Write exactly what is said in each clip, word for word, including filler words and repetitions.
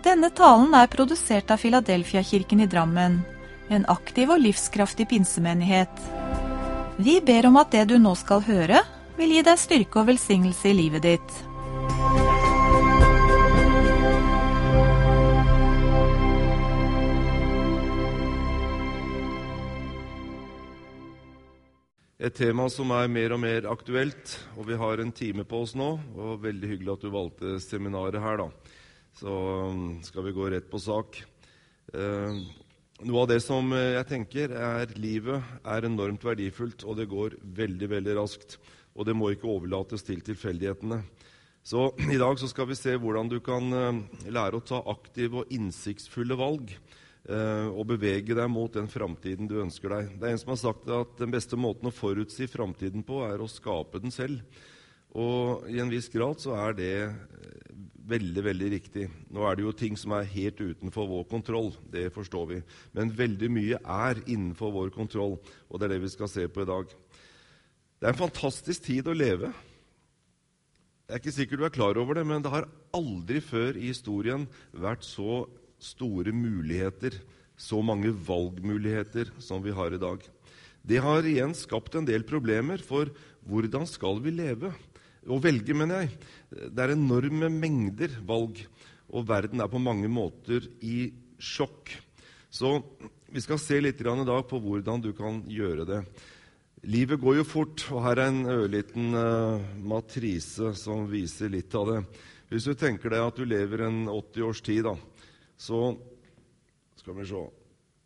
Denne talen er produsert av Philadelphia-kirken i Drammen, en aktiv og livskraftig pinsemenighet. Vi ber om at det du nå skal høre, vil gi deg styrke og velsignelse i livet ditt. Et tema som er mer og mer aktuelt, og vi har en time på oss nå, og veldig hyggelig at du valgte seminaret her da. Så skal vi gå rett på sak. Eh, noe av det som jeg tenker er livet er enormt verdifullt, og det går veldig, veldig raskt, og det må ikke overlates til tilfeldighetene. Så i dag så skal vi se hvordan du kan lære å ta aktive og innsiktsfulle valg, eh, og bevege deg mot den framtiden du ønsker deg. Det er en som har sagt at den beste måten å forutsi framtiden på er å skape den selv. Og i en viss grad så er det veldig, veldig riktig. Nå er det jo ting som er helt utenfor vår kontroll, det forstår vi. Men veldig mye er innenfor vår kontroll, og det er det vi skal se på i dag. Det er en fantastisk tid å leve. Jeg er ikke sikker du er klar over det, men det har aldri før i historien vært så store muligheter, så mange valgmuligheter som vi har i dag. Det har igjen skapt en del problemer, for hvordan skal vi leve? Å velge, mener jeg. Det er enorme mengder valg, og verden er på mange måter i sjokk. Så vi skal se litt i dag på hvordan du kan gjøre det. Livet går jo fort, og her er en ørliten uh, matrise som viser litt av det. Hvis du tenker deg at du lever en åtti års tid, da, så skal vi se.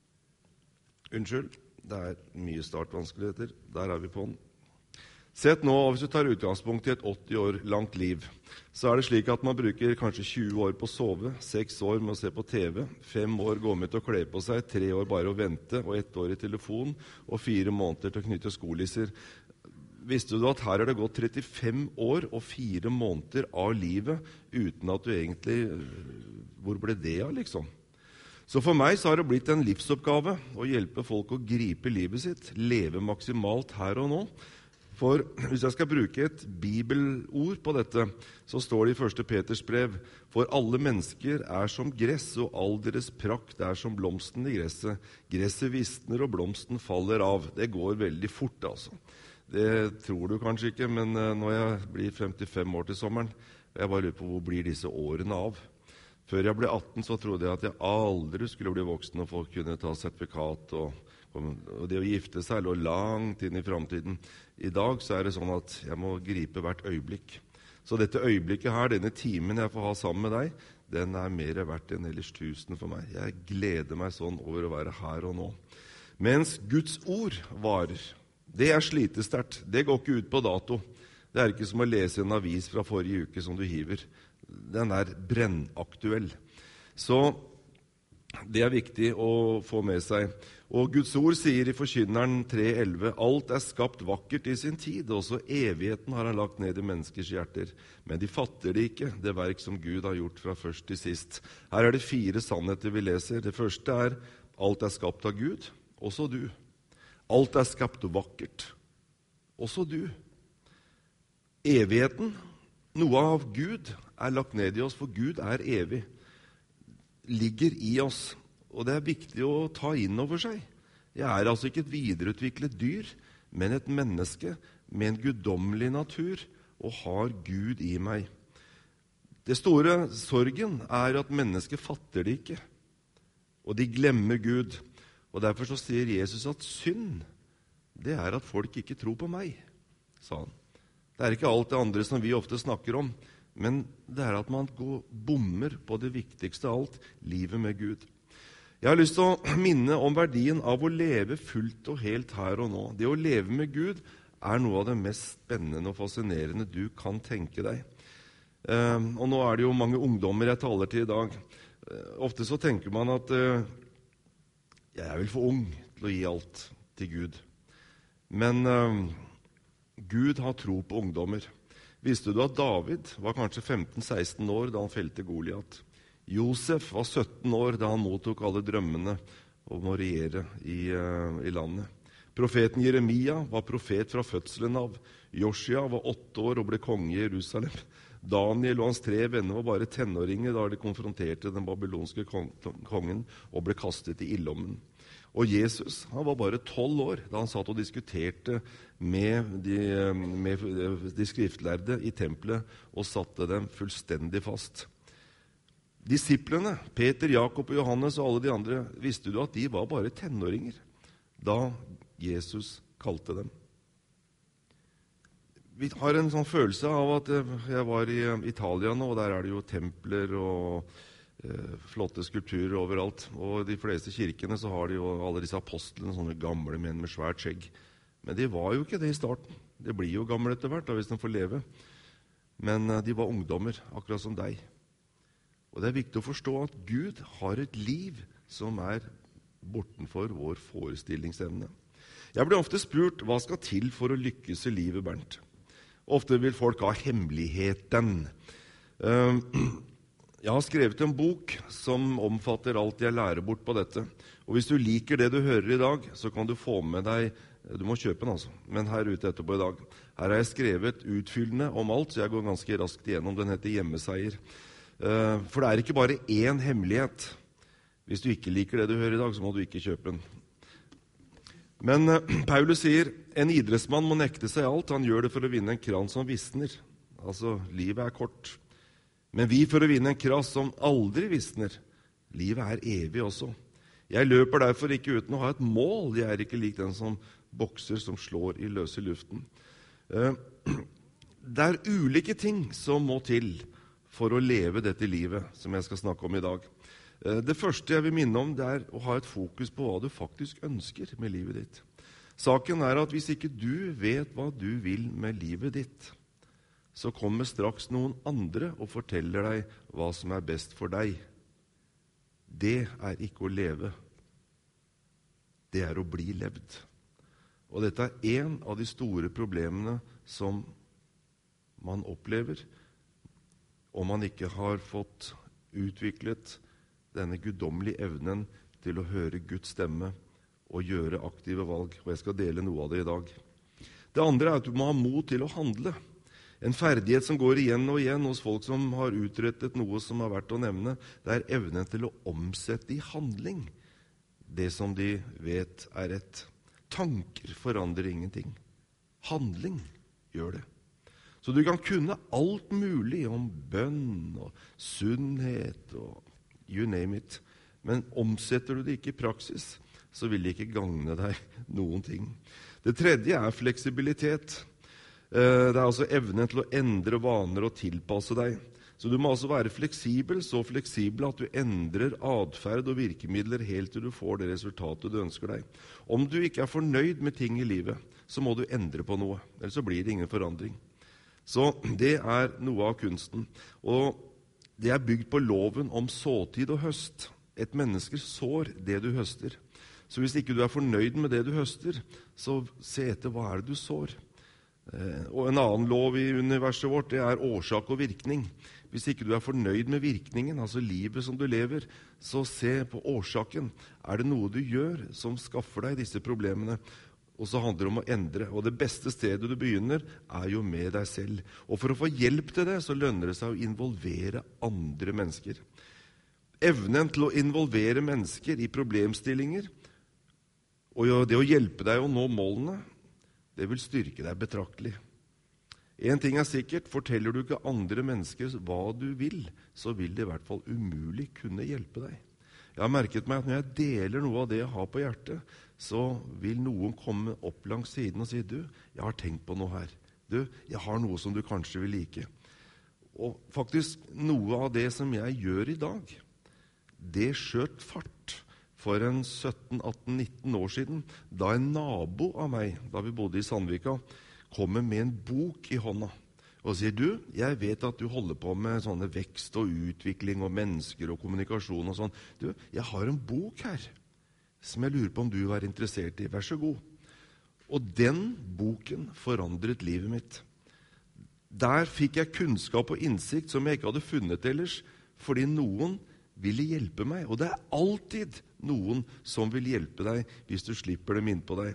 Unnskyld, det er mye startvanskeligheter. Der er vi på den. Sett nå, hvis du tar utgangspunkt i et åtti år langt liv, så er det slik at man bruker kanskje tjue år på å sove, seks år med å se på T V, fem år gå med til å kle på seg, tre år bare å vente, og ett år i telefon, og fire måneder til å knytte skolisser. Visste du at her er det gått trettifem år og fire måneder av livet uten at du egentlig... Hvor ble det av, liksom? Så for meg så har det blitt en livsoppgave å hjelpe folk å gripe livet sitt, leve maksimalt her og nå. For hvis jeg skal bruke et bibelord på dette, så står det i første Peters brev: For alle mennesker er som gress, og all deres prakt er som blomsten i gresset. Gresset visner, og blomsten faller av. Det går veldig fort, altså. Det tror du kanskje ikke, men når jeg blir femtifem år til sommeren, jeg bare lurer på hvor blir disse årene av. Før jeg ble atten, så trodde jeg at jeg aldri skulle bli voksen, og folk kunne ta sertifikat, og, og det å gifte seg lå langt inn i fremtiden. I dag så er det sånn at jeg må gripe hvert øyeblikk. Så dette øyeblikket her, denne timen jeg får ha sammen med deg, den er mer verdt enn ellers tusen for meg. Jeg gleder meg sånn over å være her og nå. Mens Guds ord varer, det er slitesterkt. Det går ikke ut på dato. Det er ikke som å lese en avis fra forrige uke som du hiver. Den er brennaktuell. Så det er viktig å få med seg. Og Guds ord sier i Forkynneren tre elleve: Alt er skapt vakkert i sin tid, også evigheten har han lagt ned i menneskers hjerter. Men de fatter det ikke, det verk som Gud har gjort fra først til sist. Her er det fire sannheter vi leser. Det første er: alt er skapt av Gud, også du. Alt er skapt vakkert, også du. Evigheten, noe av Gud, er lagt ned i oss, for Gud er evig. Ligger i oss. Og det er viktig å ta inn over seg. Jeg er altså ikke et videreutviklet dyr, men et menneske med en guddommelig natur, og har Gud i meg. Det store sorgen er at mennesket fatter det ikke, og de glemmer Gud. Og derfor så sier Jesus at synd, det er at folk ikke tror på meg, sa han. Det er ikke alt det andre som vi ofte snakker om, men det er at man går bommer på det viktigste av alt, livet med Gud. Jeg har lyst til å minne om verdien av å leve fullt og helt her og nå. Det å leve med Gud er noe av det mest spennende og fascinerende du kan tenke deg. Uh, og nå er det jo mange ungdommer jeg taler til i dag. Uh, ofte så tenker man at uh, jeg er vel for ung til å gi alt til Gud. Men uh, Gud har tro på ungdommer. Visste du at David var kanskje femten seksten år da han felte Goliat? Josef var sytten år da han mottok alle drømmene om å regjere i, uh, i landet. Profeten Jeremia var profet fra fødselen av. Josia var åtte år og ble konge i Jerusalem. Daniel og hans tre venner var bare tenåringer da de konfronterte den babylonske kongen og ble kastet i ildovnen. Og Jesus han var bare tolv år da han satt og diskuterte med de, med de skriftlærde i tempelet og satte dem fullstendig fast. Disiplene, Peter, Jakob og Johannes og alle de andre, visste du at de var bare tenåringer da Jesus kalte dem. Vi har en sånn følelse av at jeg var i Italia nå, og der er det jo templer og eh, flotte skulpturer overalt. Og de fleste kirkene så har de jo alle disse apostlene, sånne gamle menn med svært skjegg. Men de var jo ikke det i starten. De blir jo gamle etter hvert, da, hvis de får leve. Men eh, de var ungdommer, akkurat som deg. Og det er viktig å forstå at Gud har et liv som er bortenfor vår forestillingsevne. Jeg blir ofte spurt, hva skal til for å lykkes i livet, Bernt? Ofte vil folk ha hemmeligheten. Jeg har skrevet en bok som omfatter alt jeg lærer bort på dette. Og hvis du liker det du hører i dag, så kan du få med deg, du må kjøpe den altså, men her ute etterpå i dag. Her har jeg skrevet utfyllende om alt, så jeg går ganske raskt igjennom. Den heter Hjemmeseier. For det er ikke bare én hemmelighet. Hvis du ikke liker det du hører i dag, så må du ikke kjøpe den. Men uh, Paulus sier, en idrettsmann må nekte seg alt. Han gjør det for å vinne en krans som visner. Altså, livet er kort. Men vi for å vinne en krans som aldri visner. Livet er evig også. Jeg løper derfor ikke uten å ha et mål. Jeg er ikke lik den som bokser som slår i løse luften. Uh, det er ulike ting som må til for å leve dette livet som jeg skal snakke om i dag. Det første jeg vil minne om, det er å ha et fokus på hva du faktisk ønsker med livet ditt. Saken er at hvis ikke du vet hva du vil med livet ditt, så kommer straks noen andre og forteller deg hva som er best for deg. Det er ikke å leve. Det er å bli levd. Og dette er en av de store problemene som man opplever om man ikke har fått utviklet denne guddommelige evnen til å høre Guds stemme og gjøre aktive valg. Og jeg skal dele noe av det i dag. Det andre er at du må ha mot til å handle. En ferdighet som går igjen og igjen hos folk som har utrettet noe som er verdt å nevne, det er evnen til å omsette i handling det som de vet er rett. Tanker forandrer ingenting. Handling gjør det. Så du kan kunne alt mulig om bønn og sunnhet og you name it. Men omsetter du det ikke i praksis, så vil det ikke gagne deg noen ting. Det tredje er fleksibilitet. Det er altså evnen til å endre vaner og tilpasse deg. Så du må altså være fleksibel, så fleksibel at du endrer adferd og virkemidler helt til du får det resultatet du ønsker deg. Om du ikke er fornøyd med ting i livet, så må du endre på noe, ellers så blir det ingen forandring. Så det er noe av kunsten. Og det er bygd på loven om såtid og høst. Et menneske sår det du høster. Så hvis ikke du er fornøyd med det du høster, så se etter hva er det du sår. Eh, og en annen lov i universet vårt, det er årsak og virkning. Hvis ikke du er fornøyd med virkningen, altså livet som du lever, så se på årsaken. Er det noe du gjør som skaffer deg disse problemene? Og så handler det om å endre. Og det beste stedet du begynner, er jo med deg selv. Og for å få hjelp til det, så lønner det seg å involvere andre mennesker. Evnen til å involvere mennesker i problemstillinger, og det å hjelpe deg å nå målene, det vil styrke deg betraktelig. En ting er sikkert, forteller du ikke andre mennesker hva du vil, så vil det i hvert fall umulig kunne hjelpe deg. Jeg har merket meg at når jeg deler noe av det jeg har på hjertet, så vil noen komme opp langs siden og si, du, jeg har tenkt på noe her. Du, jeg har noe som du kanskje vil like. Og faktisk noe av det som jeg gjør i dag, det skjøt fart for en sytten, atten, nitten år siden, da en nabo av meg, da vi bodde i Sandvika, kommer med en bok i hånda. Og sier, du, jeg vet at du holder på med sånne vekst og utvikling og mennesker og kommunikasjon og sånn. Du, jeg har en bok her, som jeg lurer på om du er interessert i. Vær så god. Og den boken forandret livet mitt. Der fikk jeg kunnskap og innsikt som jeg ikke hadde funnet ellers, fordi noen ville hjelpe meg. Og det er alltid noen som vil hjelpe deg hvis du slipper dem inn på deg.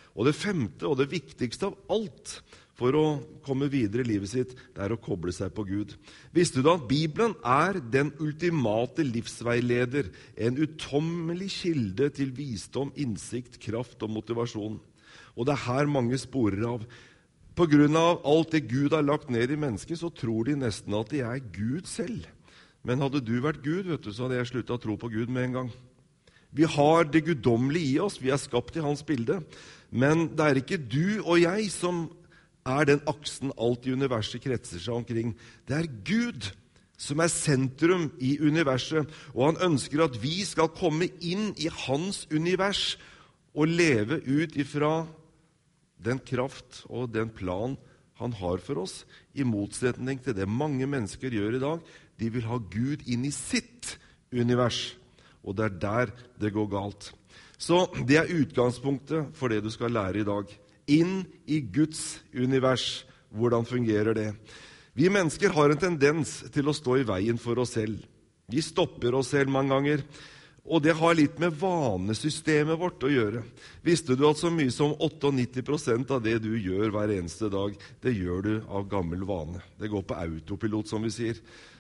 Og det femte og det viktigste av alt for å komme videre i livet sitt, det er å koble seg på Gud. Visste du at Bibelen er den ultimate livsveileder, en utommelig kilde til visdom, innsikt, kraft og motivasjon? Og det er her mange sporer av. På grunn av alt det Gud har lagt ned i mennesket, så tror de nesten at de er Gud selv. Men hadde du vært Gud, vet du, så hadde jeg sluttet å tro på Gud med en gang. Vi har det guddommelige i oss, vi er skapt i hans bilde. Men det er ikke du og jeg som er den aksen alt i universet kretser seg omkring. Det er Gud som er sentrum i universet, og han ønsker at vi skal komme inn i hans univers og leve ut ifra den kraft og den plan han har for oss, i motsetning til det mange mennesker gjør i dag. De vil ha Gud inn i sitt univers, og det er der det går galt. Så det er utgangspunktet for det du skal lære i dag. Inn i Guds univers. Hvordan fungerer det? Vi mennesker har en tendens til å stå i veien for oss selv. Vi stopper oss selv mange ganger, og det har litt med vanesystemet vårt å gjøre. Visste du at så mye som nittioåtte prosent av det du gjør hver eneste dag, det gjør du av gammel vane. Det går på autopilot, som vi sier.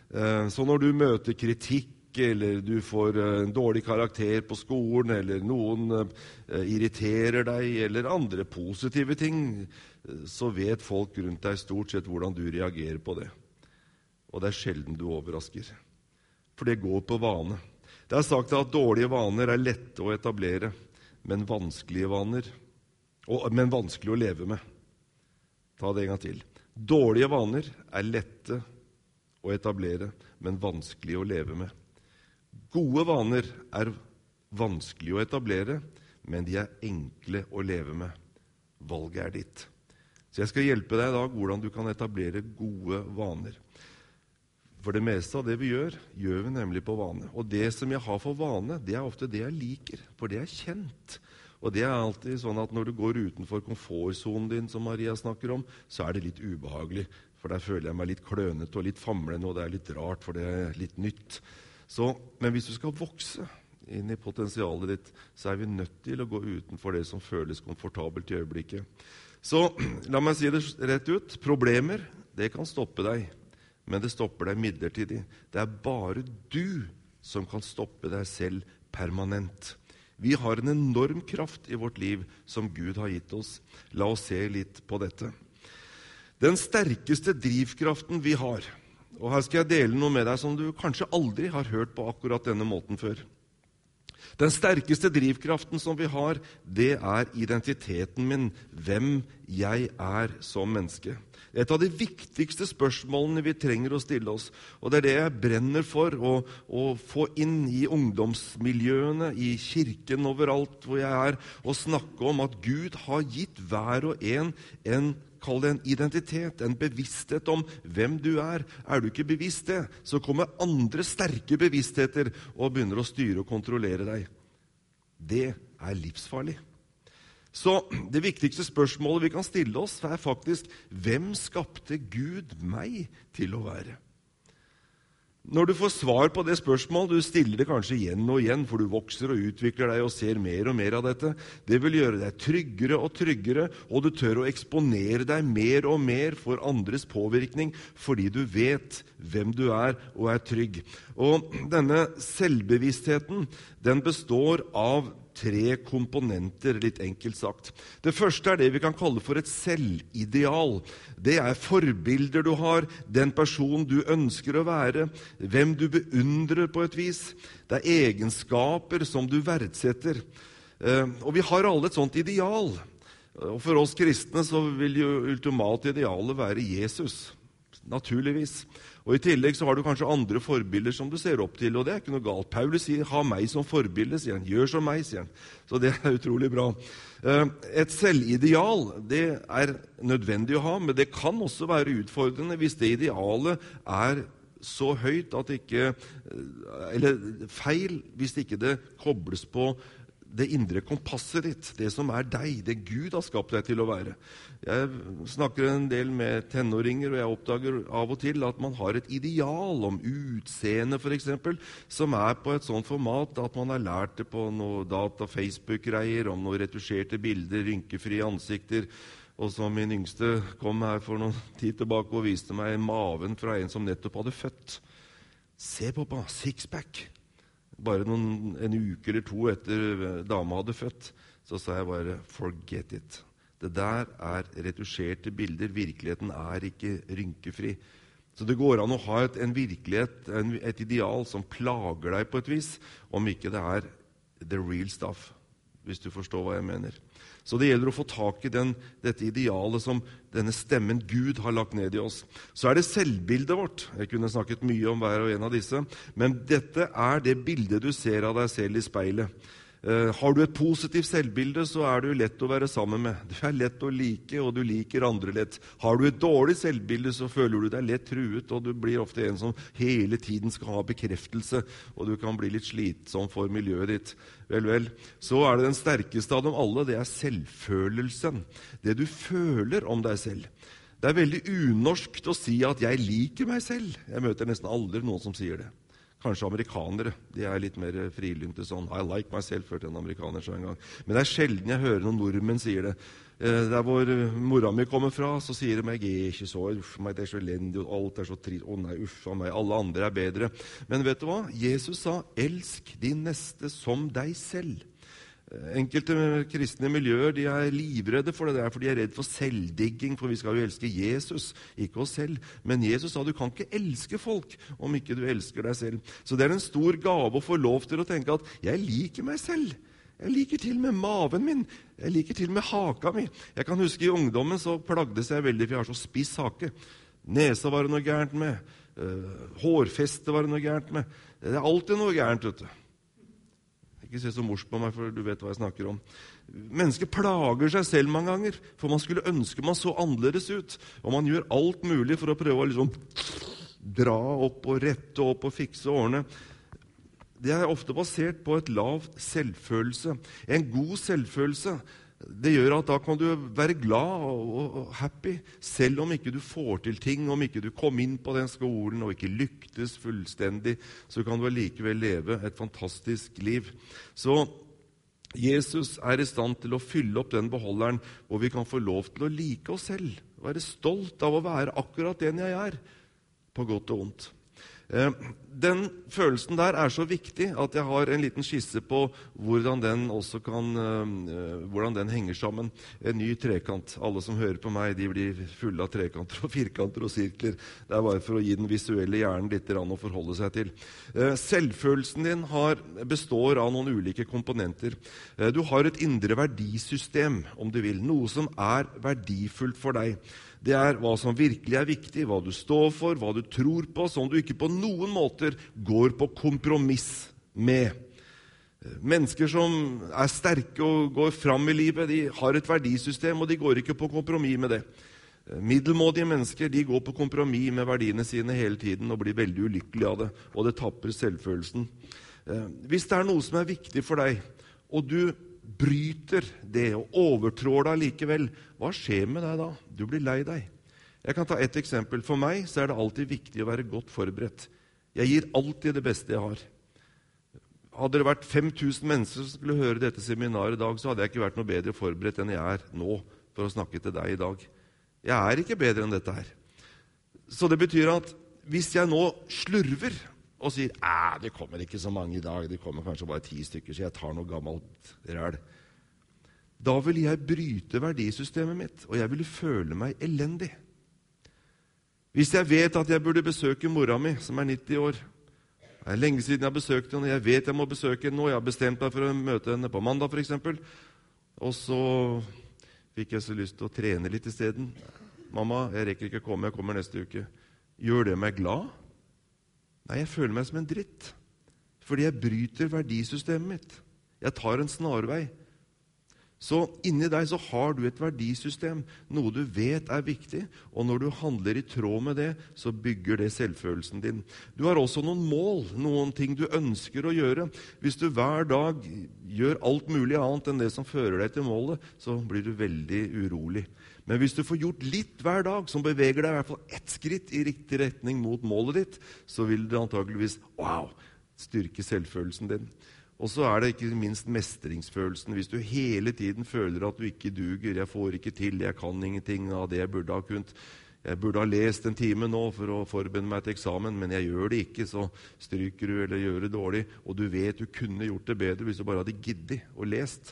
Så når du møter kritikk, eller du får en dårlig karakter på skolen, eller noen irriterer deg, eller andre positive ting, så vet folk rundt deg stort sett hvordan du reagerer på det. Og det er sjelden du overrasker. For det går på vane. Det er sagt at dårlige vaner er lette å etablere, men vanskelige vaner, og, men vanskelig å leve med. Ta det en gang til. Dårlige vaner er lette å etablere, men vanskelig å leve med. Gode vaner er vanskelig å etablere, men de er enkle å leve med. Valget er ditt. Så jeg skal hjelpe deg i dag hvordan du kan etablere gode vaner. For det meste av det vi gjør, gjør vi nemlig på vane. Og det som jeg har for vane, det er ofte det jeg liker, for det er kjent. Og det er alltid sånn at når du går utenfor komfortzonen din, som Maria snakker om, så er det litt ubehagelig. For der føler jeg meg litt klønete og litt famlende, og det er litt rart, for det er litt nytt. Så, men hvis du skal vokse inn i potensialet ditt, så er vi nødt til å gå utenfor det som føles komfortabelt i øyeblikket. Så la meg si det rett ut. Problemer, det kan stoppe deg, men det stopper deg midlertidig. Det er bare du som kan stoppe deg selv permanent. Vi har en enorm kraft i vårt liv som Gud har gitt oss. La oss se litt på dette. Den sterkeste drivkraften vi har, og her skal jeg dele noe med deg som du kanskje aldri har hørt på akkurat denne måten før. Den sterkeste drivkraften som vi har, det er identiteten min, hvem jeg er som menneske. Et av de viktigste spørsmålene vi trenger å stille oss, og det er det jeg brenner for, å, å få inn i ungdomsmiljøene, i kirken overalt hvor jeg er, og snakke om at Gud har gitt hver og en en Kall det en identitet, en bevissthet om hvem du er. Er du ikke bevisst det, så kommer andre sterke bevisstheter og begynner å styre og kontrollere deg. Det er livsfarlig. Så det viktigste spørsmålet vi kan stille oss er faktisk, hvem skapte Gud meg til å være? Når du får svar på det spørsmålet, du stiller det kanskje igjen og igjen, for du vokser og utvikler deg og ser mer og mer av dette, det vil gjøre deg tryggere og tryggere, og du tør å eksponere deg mer og mer for andres påvirkning, fordi du vet hvem du er og er trygg. Og denne selvbevisstheten, den består av tre komponenter, litt enkelt sagt. Det første er det vi kan kalle for et selvideal. Det er forbilder du har, den person du ønsker å være, hvem du beundrer på et vis. Det er egenskaper som du verdsetter. Og vi har alle et sånt ideal. Og for oss kristne så vil jo ultimat idealet være Jesus, naturligvis. Og i tillegg så har du kanskje andre forbilder som du ser opp til, og det er ikke noe galt. Paulus sier, ha meg som forbilde, sier han. Gjør som meg, sier han. Så det er utrolig bra. Et selvideal, det er nødvendig å ha, men det kan også være utfordrende hvis det idealet er så høyt at det ikke, eller feil hvis det ikke det kobles på det indre kompasset ditt, det som er deg, det Gud har skapt deg til å være. Jeg snakker en del med tenåringer, og jeg oppdager av og til at man har et ideal om utseende, for eksempel, som er på et sånt format at man har lært det på noe data-Facebook-greier, om noen retusjerte bilder, rynkefrie ansikter. Og så min yngste kom her for noen tid tilbake og viste meg maven fra en som nettopp hadde født. Se på på, sixpack. Bare noen, en uke eller to etter dama hadde født, så sa jeg bare, forget it. Det der er retusjerte bilder, virkeligheten er ikke rynkefri. Så det går an å ha et, en virkelighet, en, et ideal som plager deg på et vis, om ikke det er the real stuff, hvis du forstår hva jeg mener. Så det gjelder å få tak i den, dette idealet som denne stemmen Gud har lagt ned i oss. Så er det selvbildet vårt. Jeg kunne snakket mye om hver og en av disse, men dette er det bildet du ser av deg selv i speilet. Uh, har du et positivt selvbilde, så er du lett å være sammen med. Du er lett å like, og du liker andre lett. Har du et dårlig selvbilde, så føler du deg lett truet, og du blir ofte en som hele tiden skal ha bekreftelse, og du kan bli litt slitsom for miljøet ditt. Vel, vel. Så er det den sterkeste av dem alle, det er selvfølelsen. Det du føler om deg selv. Det er veldig unorskt å si at jeg liker meg selv. Jeg møter nesten aldri noen som sier det. Kanskje amerikanere, de er litt mer frilynte sånn. I like myself, hørte en amerikaner så en gang. Men det er sjelden jeg hører noen nordmenn sier det. Der hvor mora mi kommer fra, så sier de meg, jeg er ikke så, uff meg, det er så elendig, og alt er så trist, å nei, uff av meg, alle andre er bedre. Men vet du hva? Jesus sa, elsk din neste som deg selv. Enkelte kristne miljøer, de er livredde for det der, for de er redd for selvdigging, for vi skal jo elske Jesus, ikke oss selv. Men Jesus sa, du kan ikke elske folk om ikke du elsker deg selv. Så det er en stor gave å få lov til å tenke at jeg liker meg selv. Jeg liker til med maven min. Jeg liker til med haka mi. Jeg kan huske i ungdommen så plagdes jeg veldig, for jeg har så spiss hake. Nesa var det noe gærent med. Uh, hårfeste var det noe gærent med. Det er alltid noe gærent, vet du. Ikke se så morsk på meg, for du vet hva jeg snakker om. Mennesker plager seg selv mange ganger, for man skulle ønske man så annerledes ut. Og man gjør alt mulig for å prøve å liksom dra opp og rette opp og fikse årene. Det er ofte basert på et lavt selvfølelse. En god selvfølelse, det gjør at da kan du være glad og happy, selv om ikke du får til ting, om ikke du kom inn på den skolen og ikke lyktes fullstendig, så kan du allikevel leve et fantastisk liv. Så Jesus er i stand til å fylle opp den beholderen, hvor vi kan få lov til å like oss selv, være stolt av å være akkurat den jeg er, på godt og ondt. Den følelsen der er så viktig at jeg har en liten skisse på hvordan den også kan, hvordan den henger sammen. En ny trekant. Alle som hører på meg, de blir fulle av trekanter og firkanter og sirkler. Det er bare for å gi den visuelle hjernen litt å forholde seg til. Selvfølelsen din har, består av noen ulike komponenter. Du har et indre verdisystem, om du vil. Noe som er verdifullt for deg. Det er hva som virkelig er viktig, hva du står for, hva du tror på, som du ikke på noen måter går på kompromiss med. Mennesker som er sterke og går fram i livet, de har et verdisystem, og de går ikke på kompromiss med det. Middelmådige mennesker, de går på kompromiss med verdiene sine hele tiden og blir veldig ulykkelige av det, og det tapper selvfølelsen. Hvis det er noe som er viktig for deg, og du bryter det og overtrår deg likevel, hva skjer med deg da? Du blir lei deg. Jeg kan ta et eksempel. For meg så er det alltid viktig å være godt forberedt. Jeg gir alltid det beste jeg har. Hadde det vært fem tusen mennesker som skulle høre dette seminaret i dag, så hadde jeg ikke vært noe bedre forberedt enn jeg er nå for å snakke til deg i dag. Jeg er ikke bedre enn dette her. Så det betyr at hvis jeg nå slurver og sier, «Æ, det kommer ikke så mange i dag, det kommer kanskje bare ti stykker, så jeg tar noe gammelt ræl». Da vil jeg bryte verdisystemet mitt, og jeg vil føle meg elendig. Hvis jeg vet at jeg burde besøke mora mi, som er nitti år, det er lenge siden jeg har besøkt henne, og jeg vet jeg må besøke henne nå, jeg har bestemt meg for å møte henne på mandag for eksempel, og så fikk jeg så lyst til å trene litt i stedet. «Mamma, jeg rekker ikke komme, jeg kommer neste uke». Gjør det meg glad? Nei, jeg føler meg som en dritt, fordi jeg bryter verdisystemet mitt. Jeg tar en snarvei. Så inni deg så har du et verdisystem, noe du vet er viktig, og når du handler i tråd med det, så bygger det selvfølelsen din. Du har også noen mål, noen ting du ønsker å gjøre. Hvis du hver dag gjør alt mulig annet enn det som fører deg til målet, så blir du veldig urolig. Men hvis du får gjort litt hver dag, som beveger deg i hvert fall ett skritt i riktig retning mot målet ditt, så vil det antageligvis, wow, styrke selvfølelsen din. Og så er det ikke minst mestringsfølelsen. Hvis du hele tiden føler at du ikke duger, jeg får ikke til, jeg kan ingenting av det jeg burde ha kunnet. Jeg burde ha lest en time nå for å forberede meg til eksamen, men jeg gjør det ikke, så stryker du eller gjør det dårlig. Og du vet du kunne gjort det bedre hvis du bare hadde giddet og lest.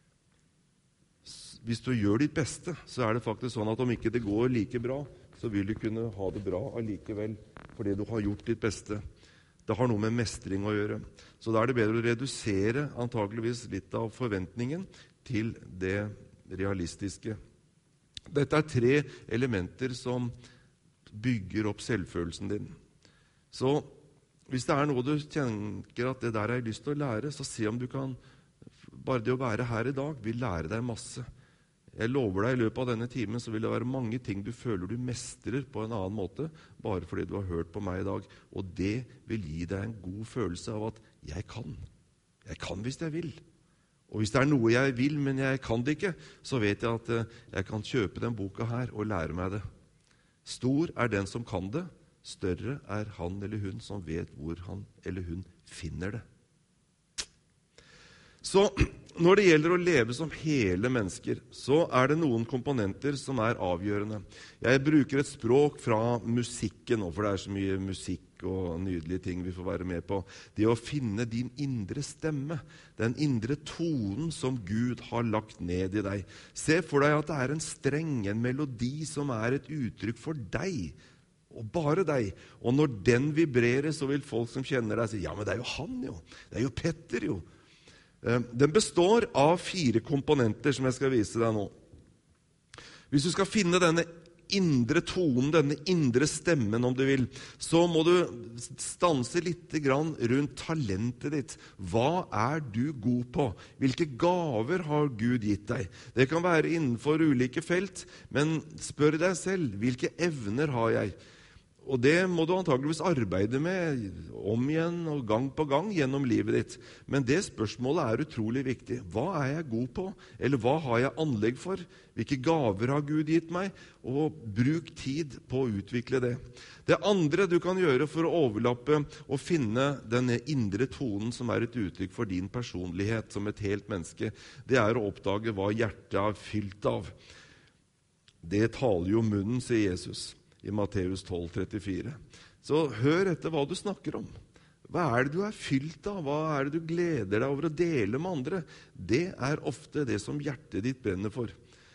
Hvis du gjør ditt beste, så er det faktisk sånn at om ikke det går like bra, så vil du kunne ha det bra allikevel, fordi du har gjort ditt beste. Det har noe med mestring å gjøre. Så da er det bedre å redusere antageligvis litt av forventningen til det realistiske. Dette er tre elementer som bygger opp selvfølelsen din. Så hvis det er noe du tenker at det der har jeg lyst til å lære, så se om du kan, bare det å være her i dag vil lære deg masse. Jeg lover deg, i løpet av denne timen så vil det være mange ting du føler du mestrer på en annen måte, bare fordi du har hørt på meg i dag. Og det vil gi deg en god følelse av at jeg kan. Jeg kan hvis jeg vil. Og hvis det er noe jeg vil, men jeg kan det ikke, så vet jeg at jeg kan kjøpe den boka her og lære meg det. Stor er den som kan det, større er han eller hun som vet hvor han eller hun finner det. Så når det gjelder å leve som hele mennesker, så er det noen komponenter som er avgjørende. Jeg bruker et språk fra musikken nå, for det er så mye musikk og nydelige ting vi får være med på. Det å finne din indre stemme, den indre tonen som Gud har lagt ned i deg. Se for deg at det er en streng, en melodi som er et uttrykk for deg, og bare deg. Og når den vibrerer, så vil folk som kjenner deg si, ja, men det er jo han jo, det er jo Petter jo. Den består av fire komponenter som jeg skal vise deg nå. Hvis du skal finne denne indre tonen, denne indre stemmen om du vil, så må du stanse litt grann rundt talentet ditt. Hva er du god på? Hvilke gaver har Gud gitt deg? Det kan være innenfor ulike felt, men spør deg selv, hvilke evner har jeg? Og det må du antageligvis arbeide med om igjen og gang på gang gjennom livet ditt. Men det spørsmålet er utrolig viktig. Hva er jeg god på? Eller hva har jeg anlegg for? Hvilke gaver har Gud gitt meg? Og bruk tid på å utvikle det. Det andre du kan gjøre for å overlappe og finne denne indre tonen som er et uttrykk for din personlighet som et helt menneske, det er å oppdage hva hjertet er fylt av. Det taler jo munnen, sier Jesus i Matteus tolv trettifire. Så hør etter hva du snakker om. Hva er det du er fylt av? Hva er det du gleder deg over å dele med andre? Det er ofte det som hjertet ditt brenner for.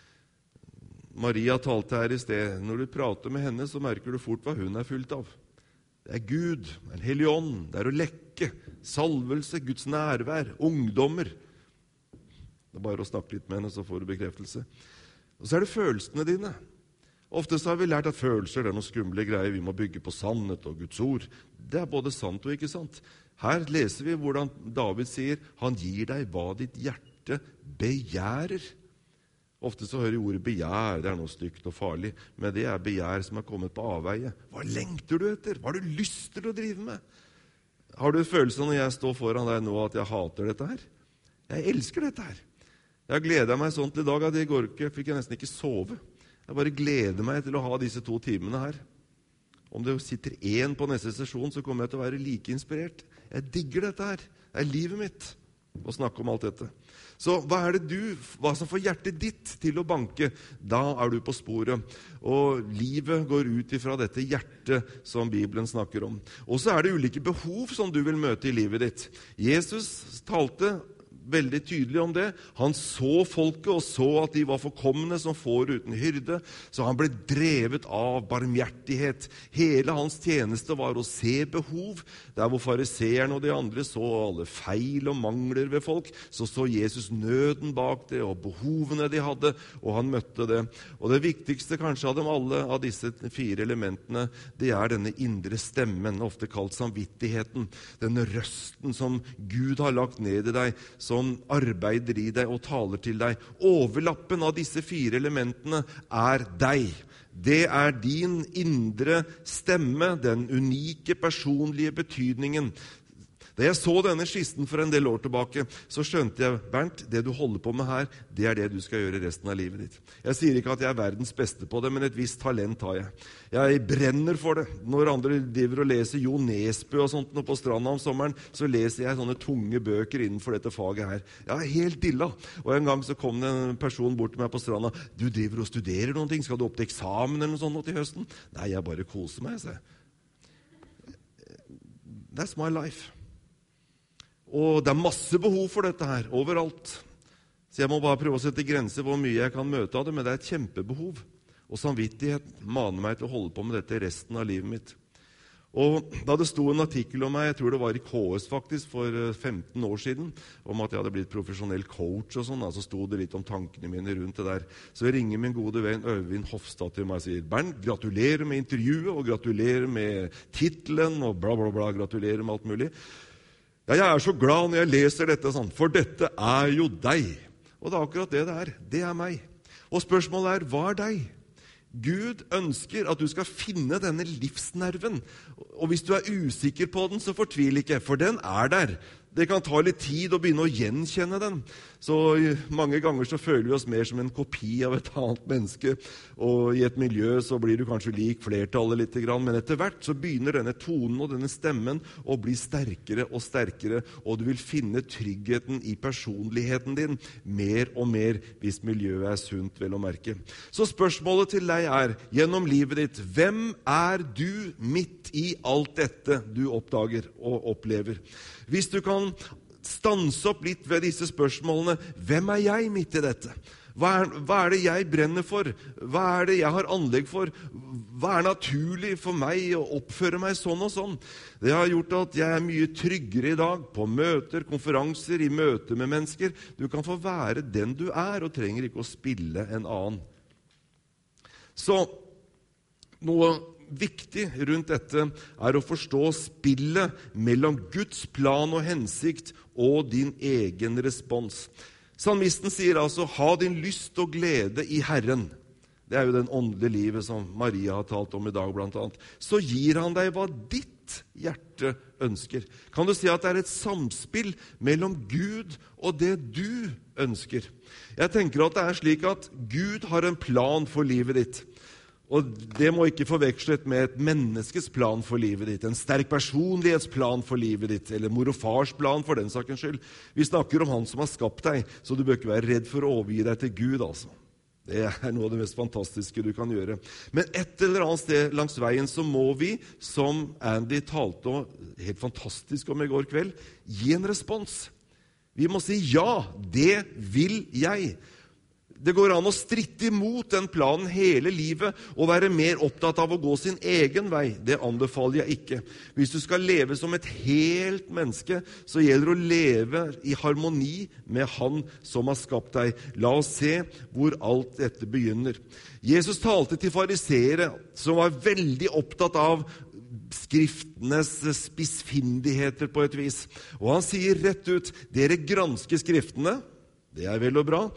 Maria talte her i sted. Når du prater med henne, så merker du fort hva hun er fylt av. Det er Gud, en hellig ånd, det er å lekke, salvelse, Guds nærvær, ungdommer. Det er bare å snakke litt med henne, så får du bekreftelse. Og så er det følelsene dine. Ofte så har vi lært at følelser er noen skumle greier. Vi må bygge på sannhet og Guds ord. Det er både sant og ikke sant. Her leser vi hvordan David sier, han gir deg hva ditt hjerte begjærer. Ofte så hører jeg ordet begjær, det er noe stygt og farlig, men det er begjær som er kommet på avveie. Hva lengter du etter? Hva har du lyst til å drive med? Har du følelsen når jeg står foran deg nå at jeg hater dette her? Jeg elsker dette her. Jeg gleder meg sånn til i dag at i går fikk jeg nesten ikke sove. Jeg bare gleder meg til å ha disse to timene her. Om det sitter en på neste sesjon, så kommer jeg til å være like inspirert. Jeg digger dette her. Det er livet mitt å snakke om alt dette. Så hva er det du, hva som får hjertet ditt til å banke? Da er du på sporet. Og livet går ut ifra dette hjertet som Bibelen snakker om. Og så er det ulike behov som du vil møte i livet ditt. Jesus talte veldig tydelig om det. Han så folket og så at de var forkomne som får uten hyrde, så han ble drevet av barmhjertighet. Hele hans tjeneste var å se behov. Der hvor fariseerne og de andre så alle feil og mangler ved folk, så så Jesus nøden bak det og behovene de hadde, og han møtte det. Og det viktigste kanskje av dem alle, av disse fire elementene, det er denne indre stemmen, ofte kalt samvittigheten. Denne røsten som Gud har lagt ned i deg, som som arbeider i deg og taler til deg. Overlappen av disse fire elementene er deg. Det er din indre stemme, den unike personlige betydningen. Da jeg så denne skissen for en del år tilbake, så skjønte jeg, Bernt, det du holder på med her, det er det du skal gjøre resten av livet ditt. Jeg sier ikke at jeg er verdens beste på det, men et visst talent har jeg. Jeg brenner for det. Når andre driver og leser Jo Nesbø og sånt på stranda om sommeren, så leser jeg sånne tunge bøker innenfor dette faget her. Jeg er helt dilla. Og en gang så kom det en person bort til meg på stranda. Du driver og studerer noen ting, skal du opp til eksamen eller noe sånt til høsten? Nei, jeg bare koser meg, sier jeg. That's my life. Og det er masse behov for dette her, overalt. Så jeg må bare prøve å sette grenser hvor mye jeg kan møte av det, men det er et kjempebehov. Og samvittighet maner meg til å holde på med dette resten av livet mitt. Og da det sto en artikkel om meg, jeg tror det var i K S faktisk, for femten år siden, om at jeg hadde blitt profesjonell coach og sånn, så sto det litt om tankene mine rundt det der. Så ringer min gode venn Øyvind Hofstad til meg og sier, Bernt, gratulerer med intervjuet, og gratulerer med titlen, og bla bla bla, gratulerer med alt mulig. Ja, jeg er så glad når jeg leser dette sånn, for dette er jo deg. Og det er akkurat det det er. Det er meg. Og spørsmålet er, hva er deg? Gud ønsker at du skal finne denne livsnerven. Og hvis du er usikker på den, så fortvil ikke, for den er der. Det kan ta litt tid å begynne å gjenkjenne den. Så mange ganger så føler vi oss mer som en kopi av et annet menneske. Og i et miljø så blir du kanskje lik flertallet litt, men etter hvert så begynner denne tonen og denne stemmen å bli sterkere og sterkere, og du vil finne tryggheten i personligheten din mer og mer hvis miljøet er sunt, vel å merke. Så spørsmålet til deg er, gjennom livet ditt, hvem er du midt i alt dette du oppdager og opplever? Hvis du kan stanse opp litt ved disse spørsmålene, hvem er jeg midt i dette? Hva er, hva er det jeg brenner for? Hva er det jeg har anlegg for? Hva er naturlig for meg å oppføre meg sånn og sånn? Det har gjort at jeg er mye tryggere i dag på møter, konferanser, i møter med mennesker. Du kan få være den du er, og trenger ikke å spille en annen. Så noe viktig rundt dette er å forstå spillet mellom Guds plan og hensikt og din egen respons. Salmisten sier altså, ha din lyst og glede i Herren. Det er jo den åndelige livet som Maria har talt om i dag blant annet. Så gir han deg hva ditt hjerte ønsker. Kan du si at det er et samspill mellom Gud og det du ønsker? Jeg tenker at det er slik at Gud har en plan for livet ditt. Og det må ikke forveksles med et menneskes plan for livet ditt, en sterk personlighetsplan for livet ditt, eller mor og fars plan for den sakens skyld. Vi snakker om han som har skapt deg, så du bør ikke være redd for å overgi deg til Gud, altså. Det er noe av det mest fantastiske du kan gjøre. Men et eller annet sted langs veien så må vi, som Andy talte helt fantastisk om i går kveld, gi en respons. Vi må si ja, det vil jeg. Det går an å stritte imot den planen hele livet og være mer opptatt av å gå sin egen vei. Det anbefaler jeg ikke. Hvis du skal leve som et helt menneske, så gjelder det å leve i harmoni med Han som har skapt deg. La oss se hvor alt dette begynner. Jesus talte til fariseere som var veldig opptatt av skriftenes spissfindigheter på et vis. Og han sier rett ut, dere gransker skriftene, det er vel og bra,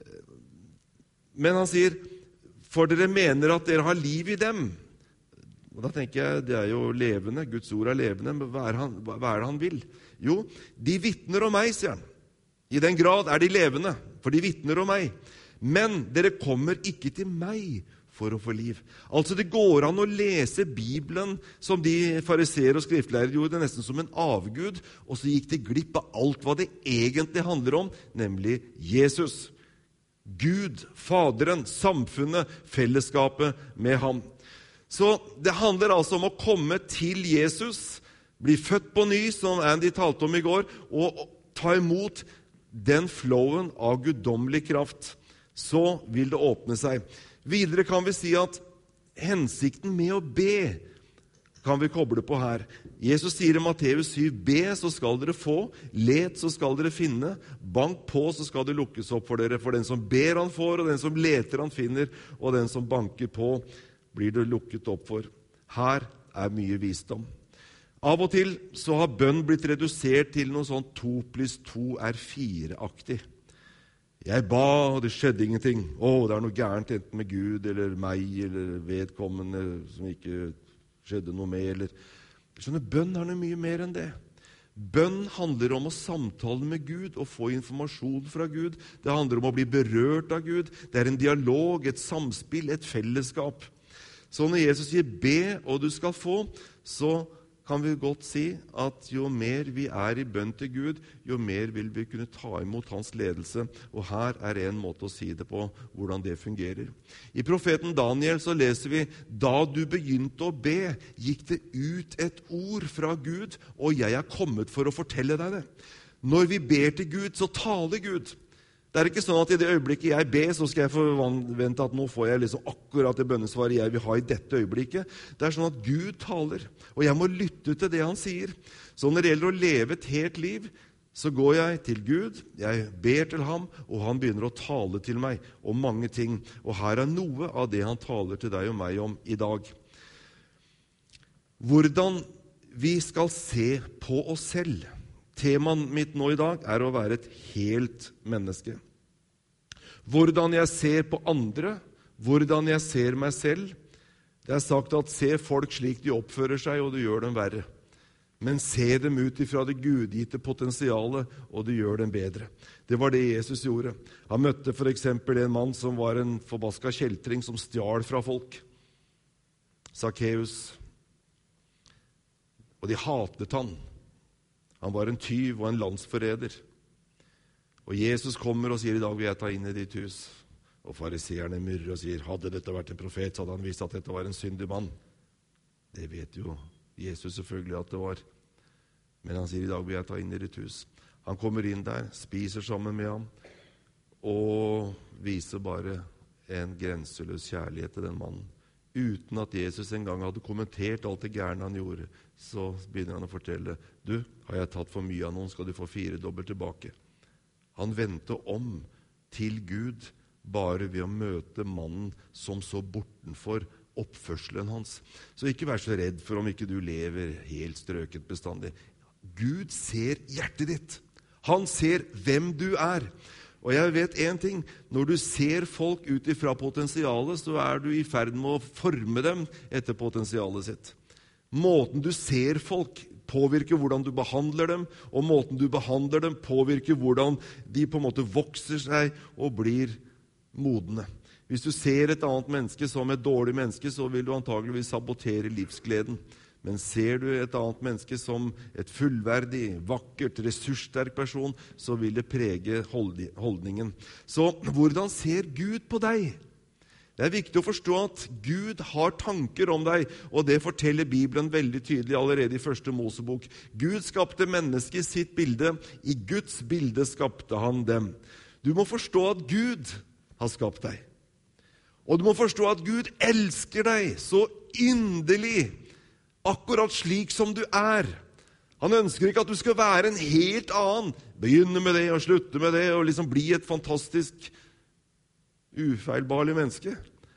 men han sier, for dere mener at dere har liv i dem. Og da tenker jeg, det er jo levende, Guds ord er levende, men hva er, han, hva er det han vil? Jo, de vittner om meg, sier han. I den grad er de levende, for de vittner om meg. Men dere kommer ikke til meg for å få liv. Altså det går an å lese Bibelen som de fariseere og skriftlærere gjorde, nesten som en avgud, og så gikk de glipp av alt hva det egentlig handler om, nemlig Jesus. Gud, Faderen, samfunnet, fellesskapet med ham. Så det handler altså om å komme til Jesus, bli født på ny, som Andy talte om i går, og ta imot den flowen av guddommelig kraft. Så vil det åpne seg. Videre kan vi si at hensikten med å be kan vi koble på her. Jesus sier i Matteus syv, be så skal dere få, let så skal dere finne, bank på så skal det lukkes opp for dere. For den som ber han får, og den som leter han finner, og den som banker på blir det lukket opp for. Her er mye visdom. Av og til så har bønn blitt redusert til noe sånn to pluss to er fire-aktig. Jeg ba, og det skjedde ingenting. Å, det er noe gærent enten med Gud eller meg eller vedkommende som ikke skjedde noe med. Eller. Skjønner, bønn er noe mye mer enn det. Bønn handler om å samtale med Gud og få informasjon fra Gud. Det handler om å bli berørt av Gud. Det er en dialog, et samspill, et fellesskap. Så når Jesus sier be og du skal få, så kan vi godt si at jo mer vi er i bønn til Gud, jo mer vil vi kunne ta imot hans ledelse. Og her er en måte å si det på, hvordan det fungerer. I profeten Daniel så leser vi, da du begynte å be, gikk det ut et ord fra Gud, og jeg er kommet for å fortelle deg det. Når vi ber til Gud, så taler Gud. Det er ikke sånn at i det øyeblikket jeg ber, så skal jeg forvente at nå får jeg liksom akkurat det bønnesvaret jeg vil ha i dette øyeblikket. Det er sånn at Gud taler, og jeg må lytte til det han sier. Så når det gjelder å leve et helt liv, så går jeg til Gud, jeg ber til ham, og han begynner å tale til meg om mange ting. Og her er noe av det han taler til deg og meg om i dag. Hvordan vi skal se på oss selv. Temaet mitt nå i dag er å være et helt menneske. Hvordan jeg ser på andre, hvordan jeg ser meg selv. Det er sagt at se folk slik de oppfører seg, og det gjør dem verre. Men se dem ut ifra det gudgitte potensialet, og det gjør dem bedre. Det var det Jesus gjorde. Han møtte for eksempel en mann som var en forbaska kjeltring som stjal fra folk. Zacchaeus. Og de hatet han. Han var en tyv og en landsforræder. Og Jesus kommer og sier, i dag vil jeg ta inn i ditt hus. Og fariseerne myrrer og sier, hadde dette vært en profet, så hadde han visst at dette var en syndig mann. Det vet jo Jesus selvfølgelig at det var. Men han sier, i dag vil jeg ta inn i ditt hus. Han kommer inn der, spiser sammen med ham, og viser bare en grenseløs kjærlighet til den mannen. Uten at Jesus en gang hadde kommentert alt det gærne han gjorde, så begynner han å fortelle, du, har jeg tatt for mye av noen, skal du få fire dobbelt tilbake. Han vendte om til Gud bare ved å møte mannen som så bortenfor oppførselen hans. Så ikke vær så redd for om ikke du lever helt strøket bestandig. Gud ser hjertet ditt. Han ser hvem du er. Og jeg vet en ting, når du ser folk ut ifra potensialet, så er du i ferd med å forme dem etter potensialet sitt. Måten du ser folk påvirker hvordan du behandler dem, og måten du behandler dem påvirker hvordan de på en måte vokser seg og blir modne. Hvis du ser et annet menneske som et dårlig menneske, så vil du antageligvis sabotere livsgleden. Men ser du et annet menneske som et fullverdig, vakkert, ressurssterk person, så vil det prege holdningen. Så hvordan ser Gud på deg? Det er viktig å forstå at Gud har tanker om deg, og det forteller Bibelen veldig tydelig allerede i første Mosebok. Gud skapte mennesket i sitt bilde, i Guds bilde skapte han dem. Du må forstå at Gud har skapt deg. Og du må forstå at Gud elsker deg så inderlig, akkurat slik som du er. Han ønsker ikke at du skal være en helt annen. Begynne med det og slutte med det og liksom bli et fantastisk ufeilbarlig menneske.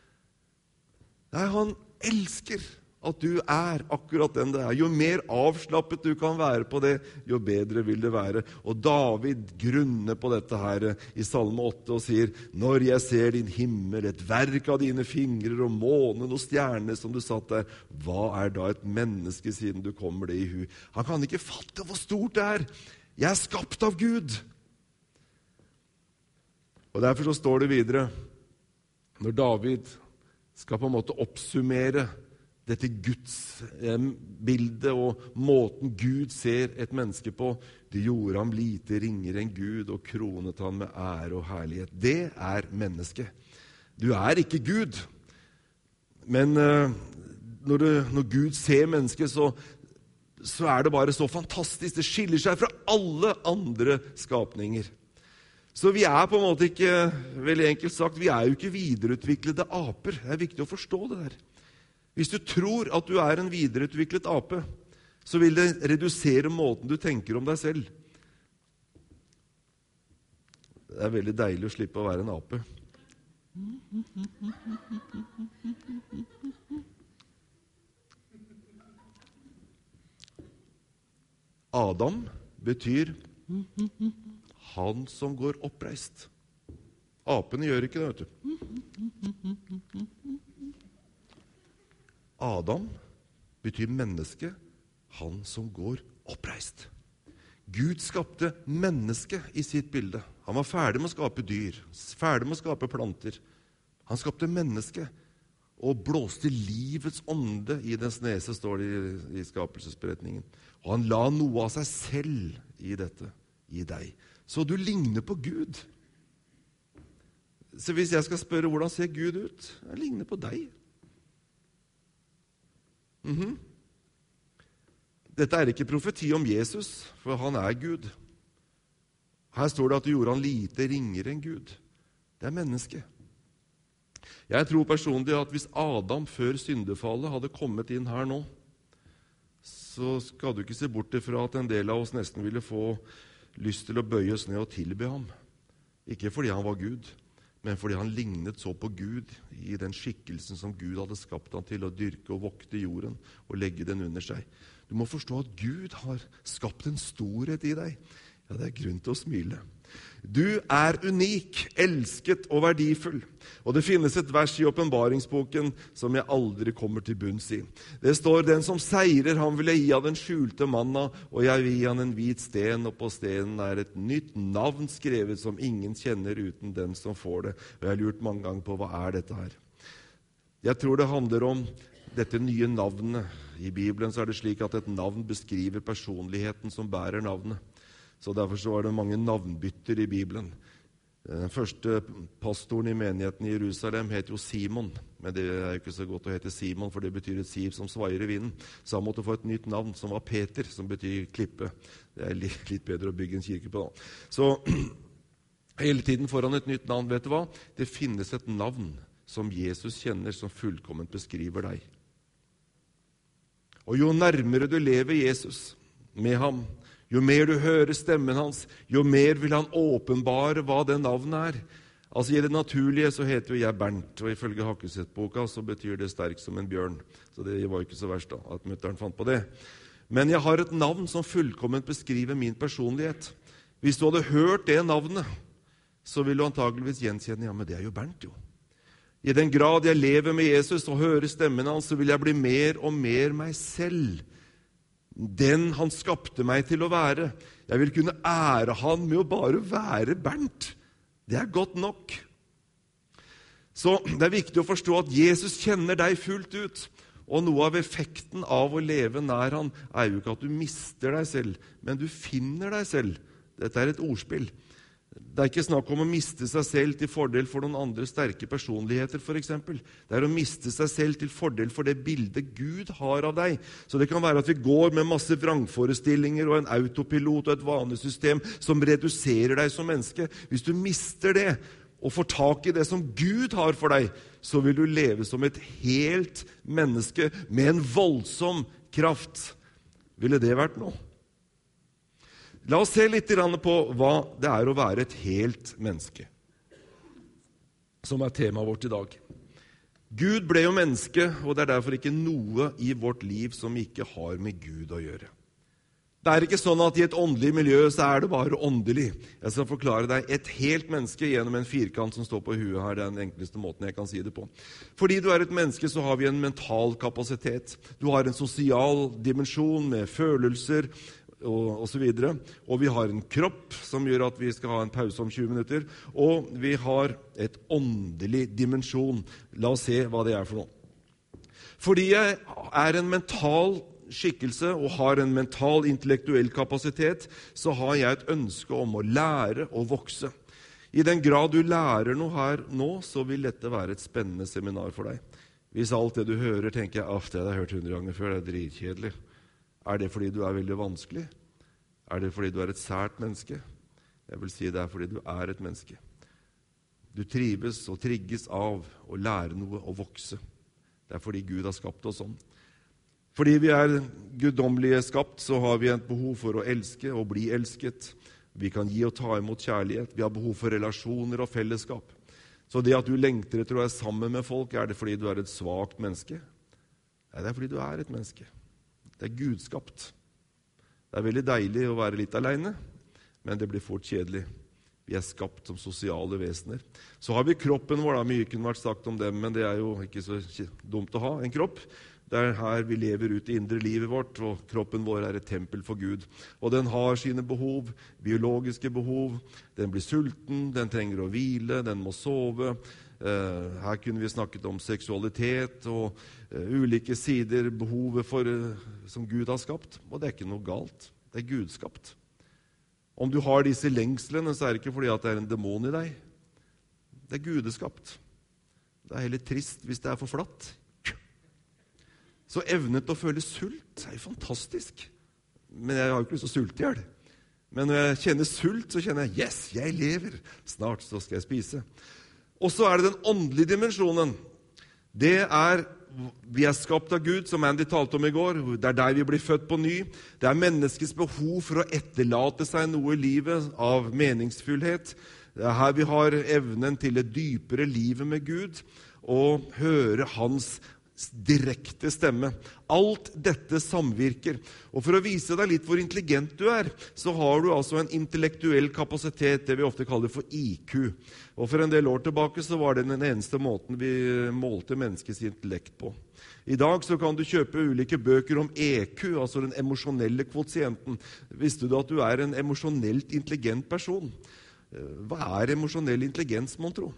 Nei, han elsker at du er akkurat den det er. Jo mer avslappet du kan være på det, jo bedre vil det være. Og David grunner på dette her i Salme åtte og sier, når jeg ser din himmel, et verk av dine fingrer og månen og stjernene som du satt der, hva er da et menneske siden du kommer det i hu? Han kan ikke fatte hvor stort det er. Jeg er skapt av Gud. Og derfor så står det videre, når David skal på en måte oppsummere dette Guds eh, bilde og måten Gud ser et menneske på, det gjorde ham lite ringere enn Gud og kronet han med ære og herlighet. Det er mennesket. Du er ikke Gud, men eh, når, du, når Gud ser mennesket, så, så er det bare så fantastisk. Det skiller seg fra alle andre skapninger. Så vi er på en måte ikke, veldig enkelt sagt, vi er jo ikke videreutviklede aper. Det er viktig å forstå det der. Hvis du tror at du er en videreutviklet ape, så vil det redusere måten du tenker om deg selv. Det er veldig deilig å slippe å være en ape. Adam betyr han som går oppreist. Apene gjør ikke det, vet du. Adam betyr menneske, han som går oppreist. Gud skapte mennesket i sitt bilde. Han var ferdig med å skape dyr, ferdig med å skape planter. Han skapte mennesket og blåste livets ånde i dens nese, står det i, i skapelsesberetningen. Og han la noe av seg selv i dette, i deg. Så du ligner på Gud. Så hvis jeg skal spørre hvordan ser Gud ut, jeg ligner på deg. Mhm. Dette er ikke profeti om Jesus, for han er Gud. Her står det at du gjorde han lite ringere enn Gud. Det er menneske. Jeg tror personlig at hvis Adam før syndefallet hadde kommet inn her nå, så skal du ikke se bort ifra at en del av oss nesten ville få lyst til å bøye oss ned og tilbe ham. Ikke fordi han var Gud, men fordi han lignet så på Gud i den skikkelsen som Gud hadde skapt han til å dyrke og vokte jorden og legge den under seg. Du må forstå at Gud har skapt en storhet i deg. Ja, det er grunn til å smile. Du er unik, elsket og verdifull. Og det finnes et vers i åpenbaringsboken som jeg aldri kommer til bunns i. Det står, den som seirer, han vil jeg gi av den skjulte manna, og jeg vil gi han en hvit sten, og på stenen er et nytt navn skrevet som ingen kjenner uten den som får det. Og jeg har lurt mange ganger på, hva er dette her? Jeg tror det handler om dette nye navnet. I Bibelen så er det slik at et navn beskriver personligheten som bærer navnet. Så derfor så var det mange navnbytter i Bibelen. Den første pastoren i menigheten i Jerusalem het jo Simon. Men det er jo ikke så godt å hete Simon, for det betyr et siv som svaier i vinden. Så han måtte få et nytt navn, som var Peter, som betyr klippe. Det er litt, litt bedre å bygge en kirke på da. Så hele tiden får han et nytt navn. Vet du hva? Det finnes et navn som Jesus kjenner, som fullkomment beskriver deg. Og jo nærmere du lever Jesus med ham, jo mer du hører stemmen hans, jo mer vil han åpenbare hva det navnet er. Altså i det naturlige så heter jo jeg Bernt, og ifølge Hakkesettboka så betyr det sterk som en bjørn. Så det var jo ikke så verst da, at mutteren fant på det. Men jeg har et navn som fullkomment beskriver min personlighet. Hvis du hadde hørt det navnet, så ville du antageligvis gjenkjenne, ja, men det er jo Bernt jo. I den grad jeg lever med Jesus og hører stemmen hans, så vil jeg bli mer og mer meg selv. Den han skapte meg til å være. Jeg vil kunne ære han med å bare være Bernt. Det er godt nok. Så det er viktig å forstå at Jesus kjenner deg fullt ut. Og noe av effekten av å leve nær han er jo ikke at du mister deg selv, men du finner deg selv. Dette er et ordspill. Det er ikke snakk om å miste seg selv til fordel for noen andre sterke personligheter, for eksempel. Det er å miste seg selv til fordel for det bildet Gud har av deg. Så det kan være at vi går med masse vrangforestillinger og en autopilot og et vanesystem som reduserer deg som menneske. Hvis du mister det og får tak i det som Gud har for deg, så vil du leve som et helt menneske med en voldsom kraft. Ville det vært noe? La oss se litt på hva det er å være et helt menneske, som er temaet vårt i dag. Gud ble jo menneske, og det er derfor ikke noe i vårt liv som ikke har med Gud å gjøre. Det er ikke sånn at i et åndelig miljø så er det bare åndelig. Jeg skal forklare deg et helt menneske gjennom en firkant som står på huet her. Det er den enkleste måten jeg kan si det på. Fordi du er et menneske, så har vi en mental kapasitet. Du har en sosial dimensjon med følelser, og, og så videre. Og vi har en kropp som gjør at vi skal ha en pause om tjue minutter. Og vi har et åndelig dimensjon. La oss se hva det er for noe. Fordi jeg er en mental skikkelse og har en mental intellektuell kapasitet, så har jeg et ønske om å lære og vokse. I den grad du lærer noe her nå, så vil dette være et spennende seminar for deg. Hvis alt det du hører, tenker jeg, at det har jeg hørt hundre ganger før, det er dritkjedelig. Er det fordi du er veldig vanskelig? Er det fordi du er et sært menneske? Jeg vil si det er fordi du er et menneske. Du trives og trigges av å lære noe og vokse. Det er fordi Gud har skapt oss sånn. Fordi vi er guddommelige skapt, så har vi et behov for å elske og bli elsket. Vi kan gi og ta imot kjærlighet. Vi har behov for relasjoner og fellesskap. Så det at du lengter etter å være sammen med folk, er det fordi du er et svagt menneske? Nei, det er fordi du er et menneske. Det er gudskapt. Det er veldig deilig å være litt alene, men det blir fort kjedelig. Vi er skapt som sosiale vesener. Så har vi kroppen vår, da. Mye kunne vært sagt om dem, men det er jo ikke så dumt å ha en kropp. Det er her vi lever ut det indre livet vårt, og kroppen vår er et tempel for Gud. Og den har sine behov, biologiske behov. Den blir sulten, den trenger å hvile, den må sove. Her kunne vi snakket om seksualitet og ulike sider, behovet for, som Gud har skapt. Og det er ikke noe galt. Det er Gud skapt. Om du har disse lengslene, så er det ikke fordi at det er en dæmon i deg. Det er gudeskapt. Det er heller trist hvis det er for flatt. Så evnen til å føle sult er jo fantastisk. Men jeg har jo ikke lyst til å sulte i hjel. Men når jeg kjenner sult, så kjenner jeg, yes, jeg lever. Snart så skal jeg spise. Og så er det den åndelige dimensjonen. Det er, vi er skapt av Gud, som Andy talte om i går. Det er der vi blir født på ny. Det er menneskets behov for å etterlate seg noe i livet av meningsfullhet. Det er her vi har evnen til et dypere liv med Gud, og høre hans direkte stemme. Alt dette samvirker. Og for å vise deg litt hvor intelligent du er, så har du altså en intellektuell kapasitet, det vi ofte kaller for I Q. Og for en del år tilbake så var det den eneste måten vi målte menneskets intellekt på. I dag så kan du kjøpe ulike bøker om E Q, altså den emosjonelle kvotienten. Visste du at du er en emosjonelt intelligent person? Hva er emosjonell intelligens, mon tro?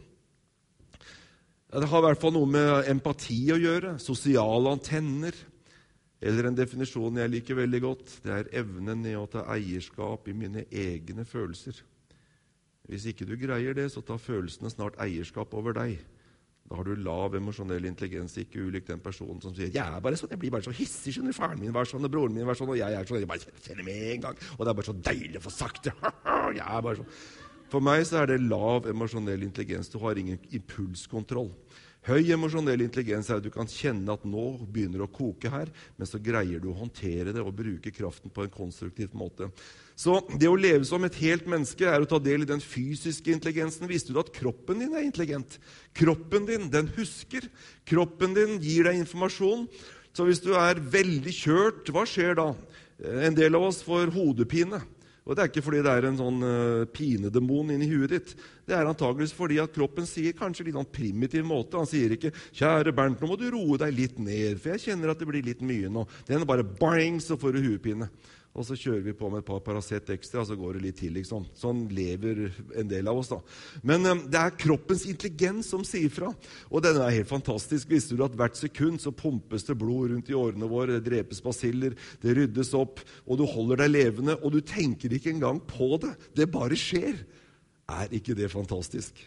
Det har i hvert fall noe med empati å gjøre, sosiale antenner, eller en definisjon jeg liker veldig godt. Det er evnen i å ta eierskap i mine egne følelser. Hvis ikke du greier det, så tar følelsene snart eierskap over deg. Da har du lav emosjonell intelligens, ikke ulikt den personen som sier, jeg er bare sånn, jeg blir bare så hissig, skjønner faren min var sånn, og broren min var sånn, og jeg er sånn, jeg bare kjenner med en gang, og det er bare så deilig å få sagt det. Jeg er bare sånn. For meg så er det lav emosjonell intelligens. Du har ingen impulskontroll. Høy emosjonell intelligens er at du kan kjenne at nå begynner det å koke her, men så greier du å håndtere det og bruke kraften på en konstruktiv måte. Så det å leve som et helt menneske er å ta del i den fysiske intelligensen. Visste du at kroppen din er intelligent? Kroppen din, den husker. Kroppen din gir deg informasjon. Så hvis du er veldig kjørt, hva skjer da? En del av oss får hodepine. Og det er ikke fordi det er en sånn uh, pinedemon inni huet ditt. Det er antageligvis fordi at kroppen sier kanskje litt en primitiv måte. Han sier ikke, kjære Bernt, nå må du roe deg litt ned, for jeg kjenner at det blir litt mye nå. Den er bare bang, så får du huepine. Og så kjører vi på med et par Paracet ekstra, så går det litt til, liksom. Sånn lever en del av oss, da. Men um, det er kroppens intelligens som sier fra. Og den er helt fantastisk. Visste du at hvert sekund så pumpes det blod rundt i årene våre, det drepes basiller, det ryddes opp, og du holder deg levende, og du tenker ikke engang på det. Det bare skjer. Er ikke det fantastisk?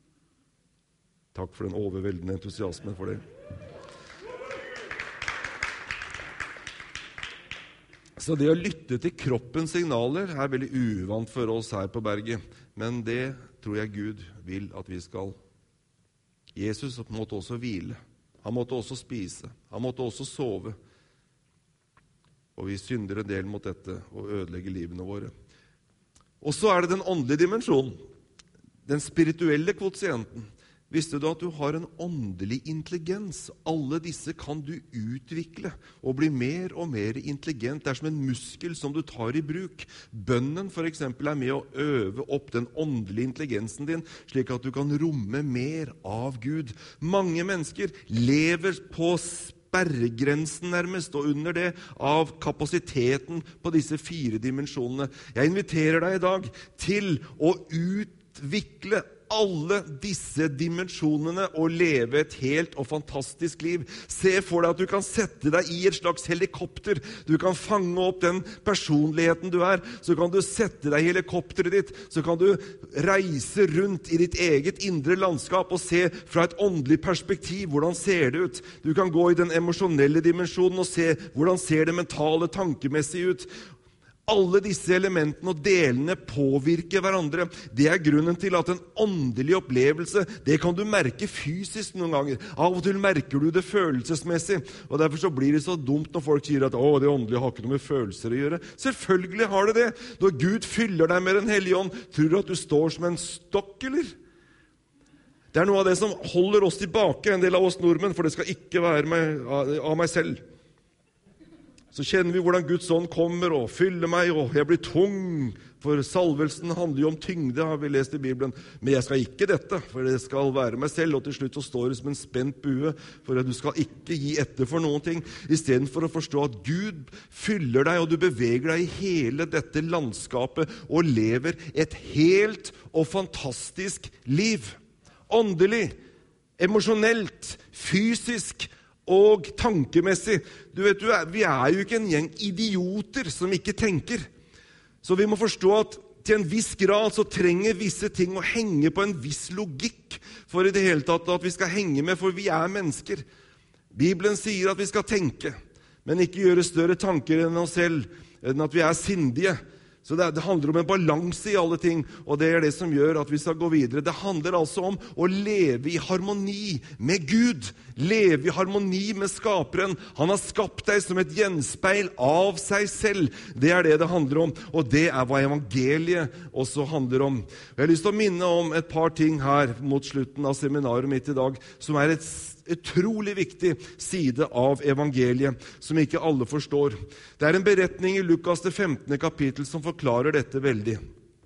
Takk for den overveldende entusiasmen for det. Så det å lytte til kroppens signaler er veldig uvant for oss her på berget. Men det tror jeg Gud vil at vi skal. Jesus måtte også hvile. Han måtte også spise. Han måtte også sove. Og vi synder en del mot dette og ødelegger livene våre. Og så er det den åndelige dimensjonen. Den spirituelle kvotienten. Visste du at du har en åndelig intelligens? Alle disse kan du utvikle og bli mer og mer intelligent. Det er som en muskel som du tar i bruk. Bønnen for eksempel er med å øve opp den åndelige intelligensen din, slik at du kan romme mer av Gud. Mange mennesker lever på sperregrensen nærmest, og under det av kapasiteten på disse fire dimensjonene. Jeg inviterer deg i dag til å utvikle alle disse dimensjonene og leve et helt og fantastisk liv. Se for deg at du kan sette deg i et slags helikopter. Du kan fange opp den personligheten du er. Så kan du sette deg i helikopteret ditt. Så kan du reise rundt i ditt eget indre landskap og se fra et åndelig perspektiv. Hvordan ser det ut? Du kan gå i den emosjonelle dimensjonen og se hvordan ser det mentale, tankemessig ut. Alle disse elementene og delene påvirker hverandre. Det er grunnen til at en åndelig opplevelse, det kan du merke fysisk noen ganger. Av og til merker du det følelsesmessig. Og derfor så blir det så dumt når folk sier at «Å, det åndelige har ikke noe med følelser å gjøre». Selvfølgelig har det det. Når Gud fyller deg med den hellige ånd, tror du at du står som en stokk, eller? Det er noe av det som holder oss tilbake, en del av oss nordmenn, for det skal ikke være meg, av meg selv. Så kjenner vi hvordan Guds ånd kommer og fyller meg, og jeg blir tung, for salvelsen handler jo om tyngde, har vi lest i Bibelen. Men jeg skal ikke dette, for det skal være meg selv, og til slutt så står det som en spent bue, for at du skal ikke gi etter for noen ting, i stedet for å forstå at Gud fyller deg, og du beveger deg i hele dette landskapet, og lever et helt og fantastisk liv. Åndelig, emosjonelt, fysisk og tankemessig. Du vet, du er, vi er jo ikke en gjeng idioter som ikke tenker. Så vi må forstå at til en viss grad så trenger visse ting å henge på en viss logikk for i det hele tatt at vi skal henge med, for vi er mennesker. Bibelen sier at vi skal tenke, men ikke gjøre større tanker enn oss selv, enn at vi er sindige. Så det, det handler om en balanse i alle ting, og det er det som gjør at vi skal gå videre. Det handler altså om å leve i harmoni med Gud, leve i harmoni med skaperen. Han har skapt deg som et gjenspeil av seg selv. Det er det det handler om, og det er hva evangeliet også handler om. Jeg har lyst til å minne om et par ting her mot slutten av seminaret mitt i dag, som er et utrolig viktig side av evangeliet, som ikke alle forstår. Det er en beretning i Lukas det femtende kapittel som forklarer dette veldig.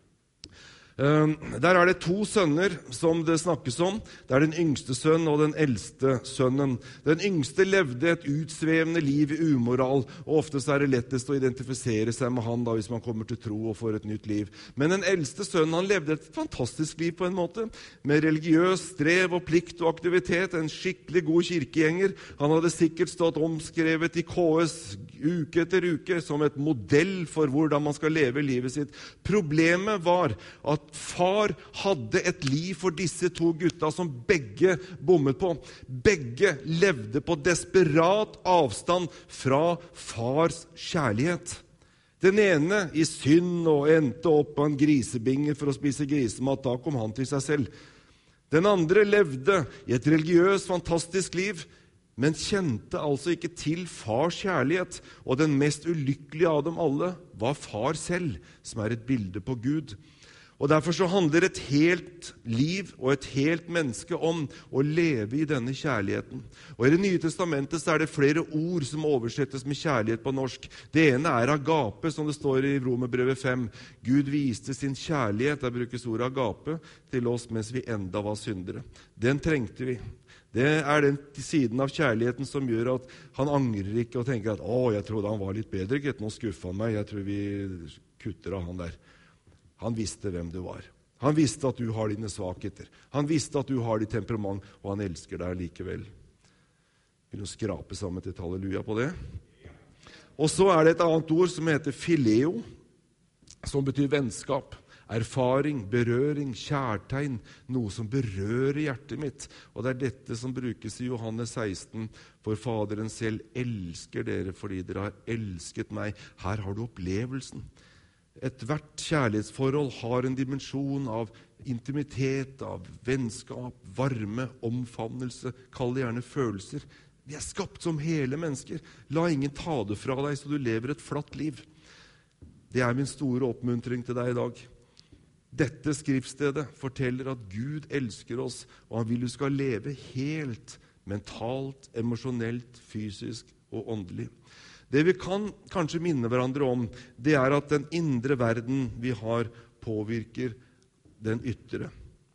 Der er det to sønner som det snakkes om. Det er den yngste sønnen og den eldste sønnen. Den yngste levde et utsvevende liv i umoral, og ofte så er det lettest å identifisere seg med han da, hvis man kommer til tro og får et nytt liv. Men den eldste sønnen, han levde et fantastisk liv på en måte, med religiøs strev og plikt og aktivitet, en skikkelig god kirkegjenger. Han hadde sikkert stått omskrevet i K S uke etter uke som et modell for hvordan man skal leve livet sitt. Problemet var at far hadde et liv for disse to gutta som begge bommet på. Begge levde på desperat avstand fra fars kjærlighet. Den ene i synd og endte opp på en grisebinge for å spise grisemat. Da kom han til seg selv. Den andre levde i et religiøst, fantastisk liv, men kjente altså ikke til fars kjærlighet. Og den mest ulykkelige av dem alle var far selv, som er et bilde på Gud. Og derfor så handler et helt liv og et helt menneske om å leve i denne kjærligheten. Og i Det nye testamentet så er det flere ord som oversettes med kjærlighet på norsk. Det ene er agape, som det står i Romerbrevet fem. Gud viste sin kjærlighet, der brukes ordet agape, til oss mens vi enda var syndere. Den trengte vi. Det er den siden av kjærligheten som gjør at han angrer ikke og tenker at «Å, jeg trodde han var litt bedre, ikke? Nå skuffa han meg, jeg tror vi kutter av han der». Han visste hvem du var. Han visste at du har dine svakheter. Han visste at du har ditt temperament, og han elsker deg likevel. Vil du skrape sammen til et halleluja på det? Og så er det et annet ord som heter fileo, som betyr vennskap. Erfaring, berøring, kjærtegn, noe som berører hjertet mitt. Og det er dette som brukes i Johannes seksten, for Faderen selv elsker dere fordi dere har elsket meg. Her har du opplevelsen. Et hvert kjærlighetsforhold har en dimensjon av intimitet, av vennskap, varme, omfavnelse, kall det gjerne følelser. Vi er skapt som hele mennesker. La ingen ta det fra deg så du lever et flatt liv. Det er min store oppmuntring til deg i dag. Dette skriftstedet forteller at Gud elsker oss, og han vil du skal leve helt, mentalt, emosjonelt, fysisk og åndelig. Det vi kan kanskje minne hverandre om, det er at den indre verden vi har påvirker den ytre.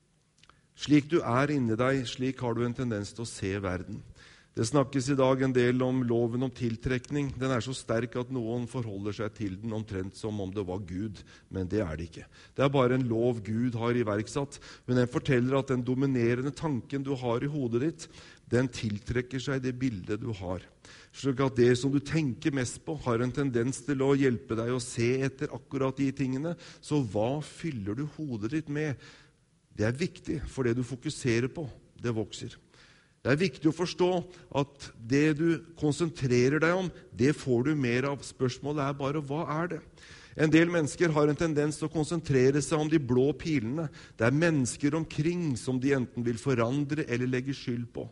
Slik du er inni deg, slik har du en tendens til å se verden. Det snakkes i dag en del om loven om tiltrekning. Den er så sterk at noen forholder seg til den omtrent som om det var Gud, men det er det ikke. Det er bare en lov Gud har iverksatt, men den forteller at den dominerende tanken du har i hodet ditt, den tiltrekker seg det bildet du har. Slik at det som du tenker mest på har en tendens til å hjelpe deg å se etter akkurat de tingene. Så hva fyller du hodet ditt med? Det er viktig, for det du fokuserer på, det vokser. Det er viktig å forstå at det du konsentrerer deg om, det får du mer av. Spørsmålet er bare, hva er det? En del mennesker har en tendens til å konsentrere seg om de blå pilene. Det er mennesker omkring som de enten vil forandre eller legge skyld på.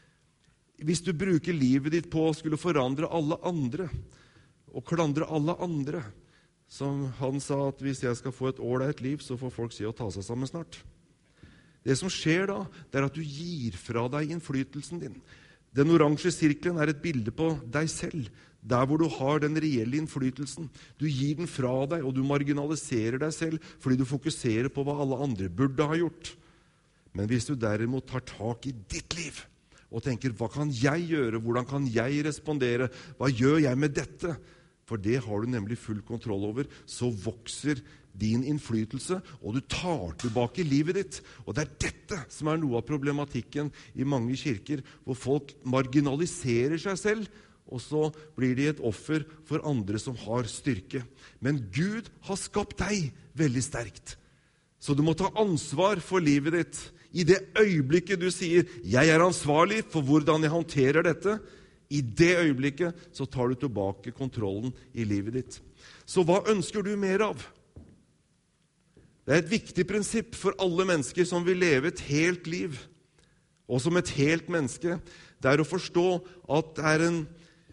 Hvis du bruker livet ditt på å skulle forandre alle andre, og klandre alle andre, som han sa at hvis jeg skal få et ålreit liv, så får folk si å ta seg sammen snart. Det som skjer da, det er at du gir fra deg innflytelsen din. Den oransje sirkelen er et bilde på deg selv. Der hvor du har den reelle innflytelsen. Du gir den fra deg, og du marginaliserer deg selv fordi du fokuserer på hva alle andre burde ha gjort. Men hvis du derimot tar tak i ditt liv og tenker, hva kan jeg gjøre? Hvordan kan jeg respondere? Hva gjør jeg med dette? For det har du nemlig full kontroll over. Så vokser din innflytelse, og du tar tilbake livet ditt. Og det er dette som er noe av problematikken i mange kirker, hvor folk marginaliserer seg selv, og så blir de et offer for andre som har styrke. Men Gud har skapt deg veldig sterkt. Så du må ta ansvar for livet ditt. I det øyeblikket du sier, jeg er ansvarlig for hvordan jeg håndterer dette, i det øyeblikket så tar du tilbake kontrollen i livet ditt. Så hva ønsker du mer av? Det er et viktig prinsipp for alle mennesker som vil leve et helt liv. Og som et helt menneske, det er å forstå at det er en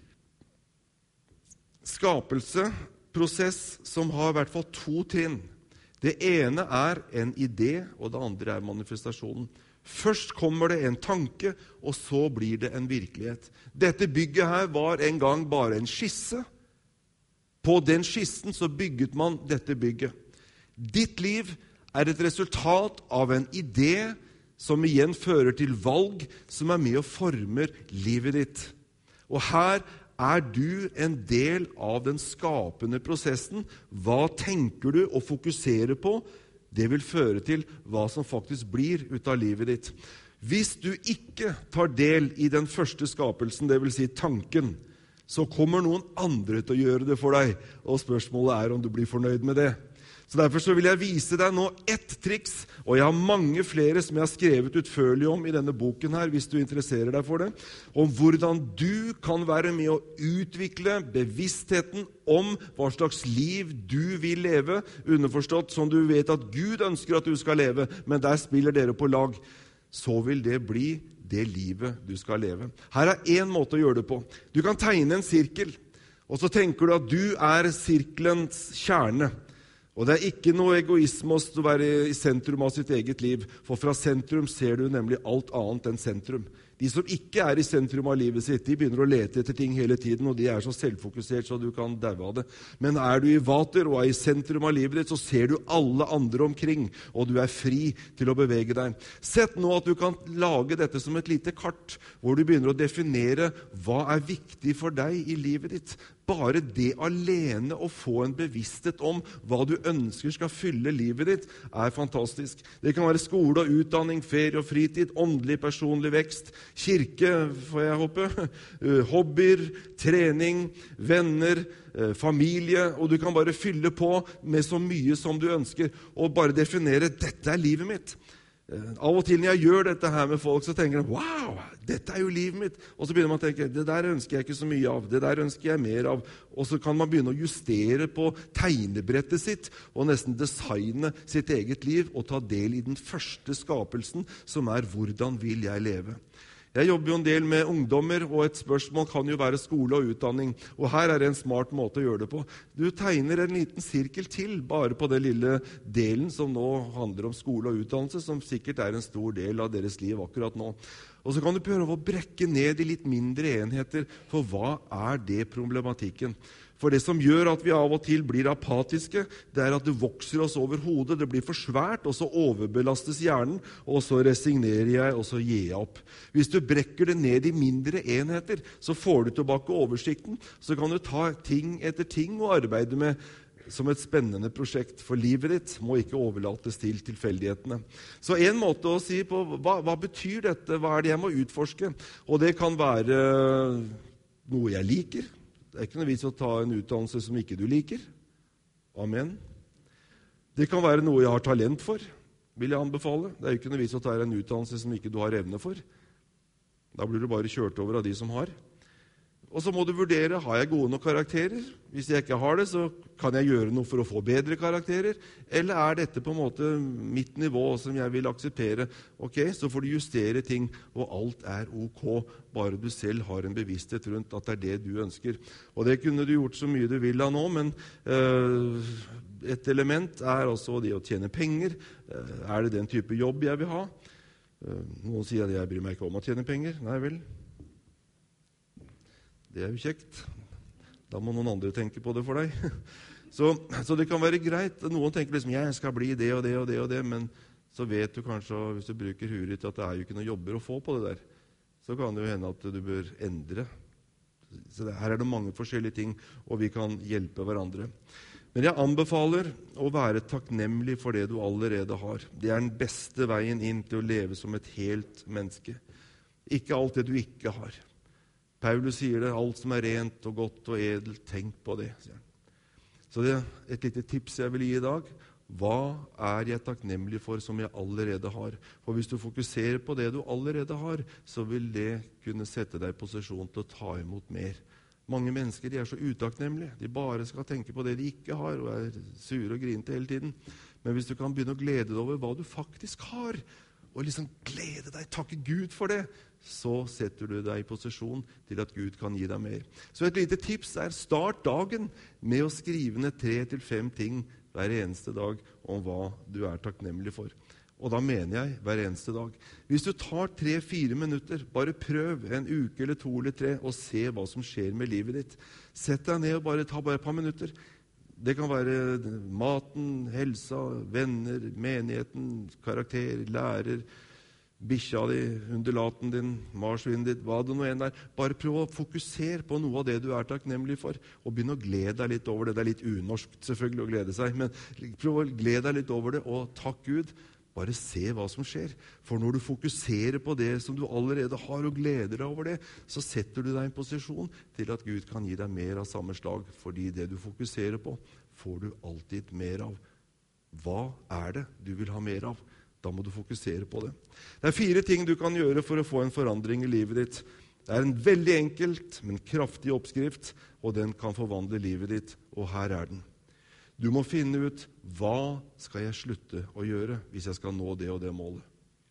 skapelseprosess som har i hvert fall to trinn. Det ene er en idé, og det andre er manifestasjonen. Først kommer det en tanke, og så blir det en virkelighet. Dette bygget her var en gang bare en skisse. På den skissen så bygget man dette bygget. Ditt liv er et resultat av en idé som igjen fører til valg som er med og former livet ditt. Og her er du en del av den skapende prosessen. Hva tenker du og fokuserer på? Det vil føre til hva som faktisk blir ut av livet ditt. Hvis du ikke tar del i den første skapelsen, det vil si tanken, så kommer noen andre til å gjøre det for deg, og spørsmålet er om du blir fornøyd med det. Så derfor så vil jeg vise deg nå ett triks, og jeg har mange flere som jeg har skrevet utførlig om i denne boken her, hvis du interesserer deg for det, om hvordan du kan være med å utvikle bevisstheten om hva slags liv du vil leve, underforstått som du vet at Gud ønsker at du skal leve, men der spiller dere på lag. Så vil det bli det livet du skal leve. Her er en måte å gjøre det på. Du kan tegne en sirkel, og så tenker du at du er sirkelens kjerne. Og det er ikke noe egoisme å være i sentrum av sitt eget liv, for fra sentrum ser du nemlig alt annet enn sentrum. De som ikke er i sentrum av livet sitt, de begynner å lete etter ting hele tiden, og de er så selvfokusert så du kan daue av det. Men er du i vater og er i sentrum av livet ditt, så ser du alle andre omkring, og du er fri til å bevege deg. Sett nå at du kan lage dette som et lite kart, hvor du begynner å definere hva er viktig for deg i livet ditt. Bare det alene å få en bevissthet om hva du ønsker skal fylle livet ditt, er fantastisk. Det kan være skole og utdanning, ferie og fritid, åndelig personlig vekst, kirke, får jeg håpe, hobbyer, trening, venner, familie, og du kan bare fylle på med så mye som du ønsker, og bare definere, dette er livet mitt. Av og til når jeg gjør dette her med folk, så tenker de, wow, dette er jo livet mitt. Og så begynner man å tenke, det der ønsker jeg ikke så mye av, det der ønsker jeg mer av. Og så kan man begynne å justere på tegnebrettet sitt, og nesten designe sitt eget liv, og ta del i den første skapelsen, som er hvordan vil jeg leve. Jeg jobber jo en del med ungdommer, og et spørsmål kan jo være skole og utdanning. Og her er det en smart måte å gjøre det på. Du tegner en liten sirkel til, bare på den lille delen som nå handler om skole og utdannelse, som sikkert er en stor del av deres liv akkurat nå. Og så kan du prøve å brekke ned i litt mindre enheter, for hva er det problematikken? For det som gjør at vi av og til blir apatiske, det er at det vokser oss over hodet, det blir for svært, og så overbelastes hjernen, og så resignerer jeg, og så gir jeg opp. Hvis du brekker det ned i mindre enheter, så får du tilbake oversikten, så kan du ta ting etter ting og arbeide med som et spennende prosjekt, for livet ditt må ikke overlates til tilfeldighetene. Så en måte å si på, hva, hva betyr dette? Hva er det jeg må utforske? Og det kan være noe jeg liker. Det er ikke noe vits å ta en utdannelse som ikke du liker. Amen. Det kan være noe jeg har talent for, vil jeg anbefale. Det er ikke noe vits å ta en utdannelse som ikke du har evne for. Da blir du bare kjørt over av de som har. Og så må du vurdere, har jeg gode nok karakterer? Hvis jeg ikke har det, så kan jeg gjøre noe for å få bedre karakterer. Eller er dette på en måte mitt nivå som jeg vil akseptere? Ok, så får du justere ting, og alt er ok, bare du selv har en bevissthet rundt at det er det du ønsker. Og det kunne du gjort så mye du vil av nå, men øh, et element er også det å tjene penger. Er det den type jobb jeg vil ha? Noen sier at jeg bryr meg ikke om å tjene penger. Nei vel. Det er jo kjekt. Da må noen andre tenke på det for deg. Så, så det kan være greit. Noen tenker liksom, jeg skal bli det og det og det og det, men så vet du kanskje, hvis du bruker huet ditt, at det er jo ikke noen jobber å få på det der. Så kan det jo hende at du bør endre. Så det, her er det mange forskjellige ting, og vi kan hjelpe hverandre. Men jeg anbefaler å være takknemlig for det du allerede har. Det er den beste veien inn til å leve som et helt menneske. Ikke alt det du ikke har. Paulus sier det, alt som er rent og godt og edelt, tenk på det, sier han. Så det er et lite tips jeg vil gi i dag. Hva er jeg takknemlig for som jeg allerede har? For hvis du fokuserer på det du allerede har, så vil det kunne sette deg i posisjon til å ta imot mer. Mange mennesker de er så utakknemlige. De bare skal tenke på det de ikke har, og er sure og grinte hele tiden. Men hvis du kan begynne å glede deg over hva du faktisk har, og liksom glede deg, takke Gud for det, så setter du deg i posisjon til at Gud kan gi deg mer. Så et lite tips er, start dagen med å skrive ned tre til fem ting hver eneste dag om hva du er takknemlig for. Og da mener jeg hver eneste dag. Hvis du tar tre-fire minutter, bare prøv en uke eller to eller tre og se hva som skjer med livet ditt. Sett deg ned og bare ta bare et par minutter. Det kan være maten, helsa, venner, menigheten, karakter, lærer, bikkja di, undulaten din, marsvinen ditt, hva det nå enn er. Bare prøv å fokusere på noe av det du er takknemlig for, og begynn å glede deg litt over det. Det er litt unorsk selvfølgelig å glede seg, men prøv å glede deg litt over det, og takk Gud. Bare se hva som skjer. For når du fokuserer på det som du allerede har, og gleder deg over det, så setter du deg i en posisjon til at Gud kan gi deg mer av samme slag, fordi det du fokuserer på, får du alltid mer av. Hva er det du vil ha mer av? Da må du fokusere på det. Det er fire ting du kan gjøre for å få en forandring i livet ditt. Det er en veldig enkelt, men kraftig oppskrift, og den kan forvandle livet ditt, og her er den. Du må finne ut, hva skal jeg slutte å gjøre hvis jeg skal nå det og det målet?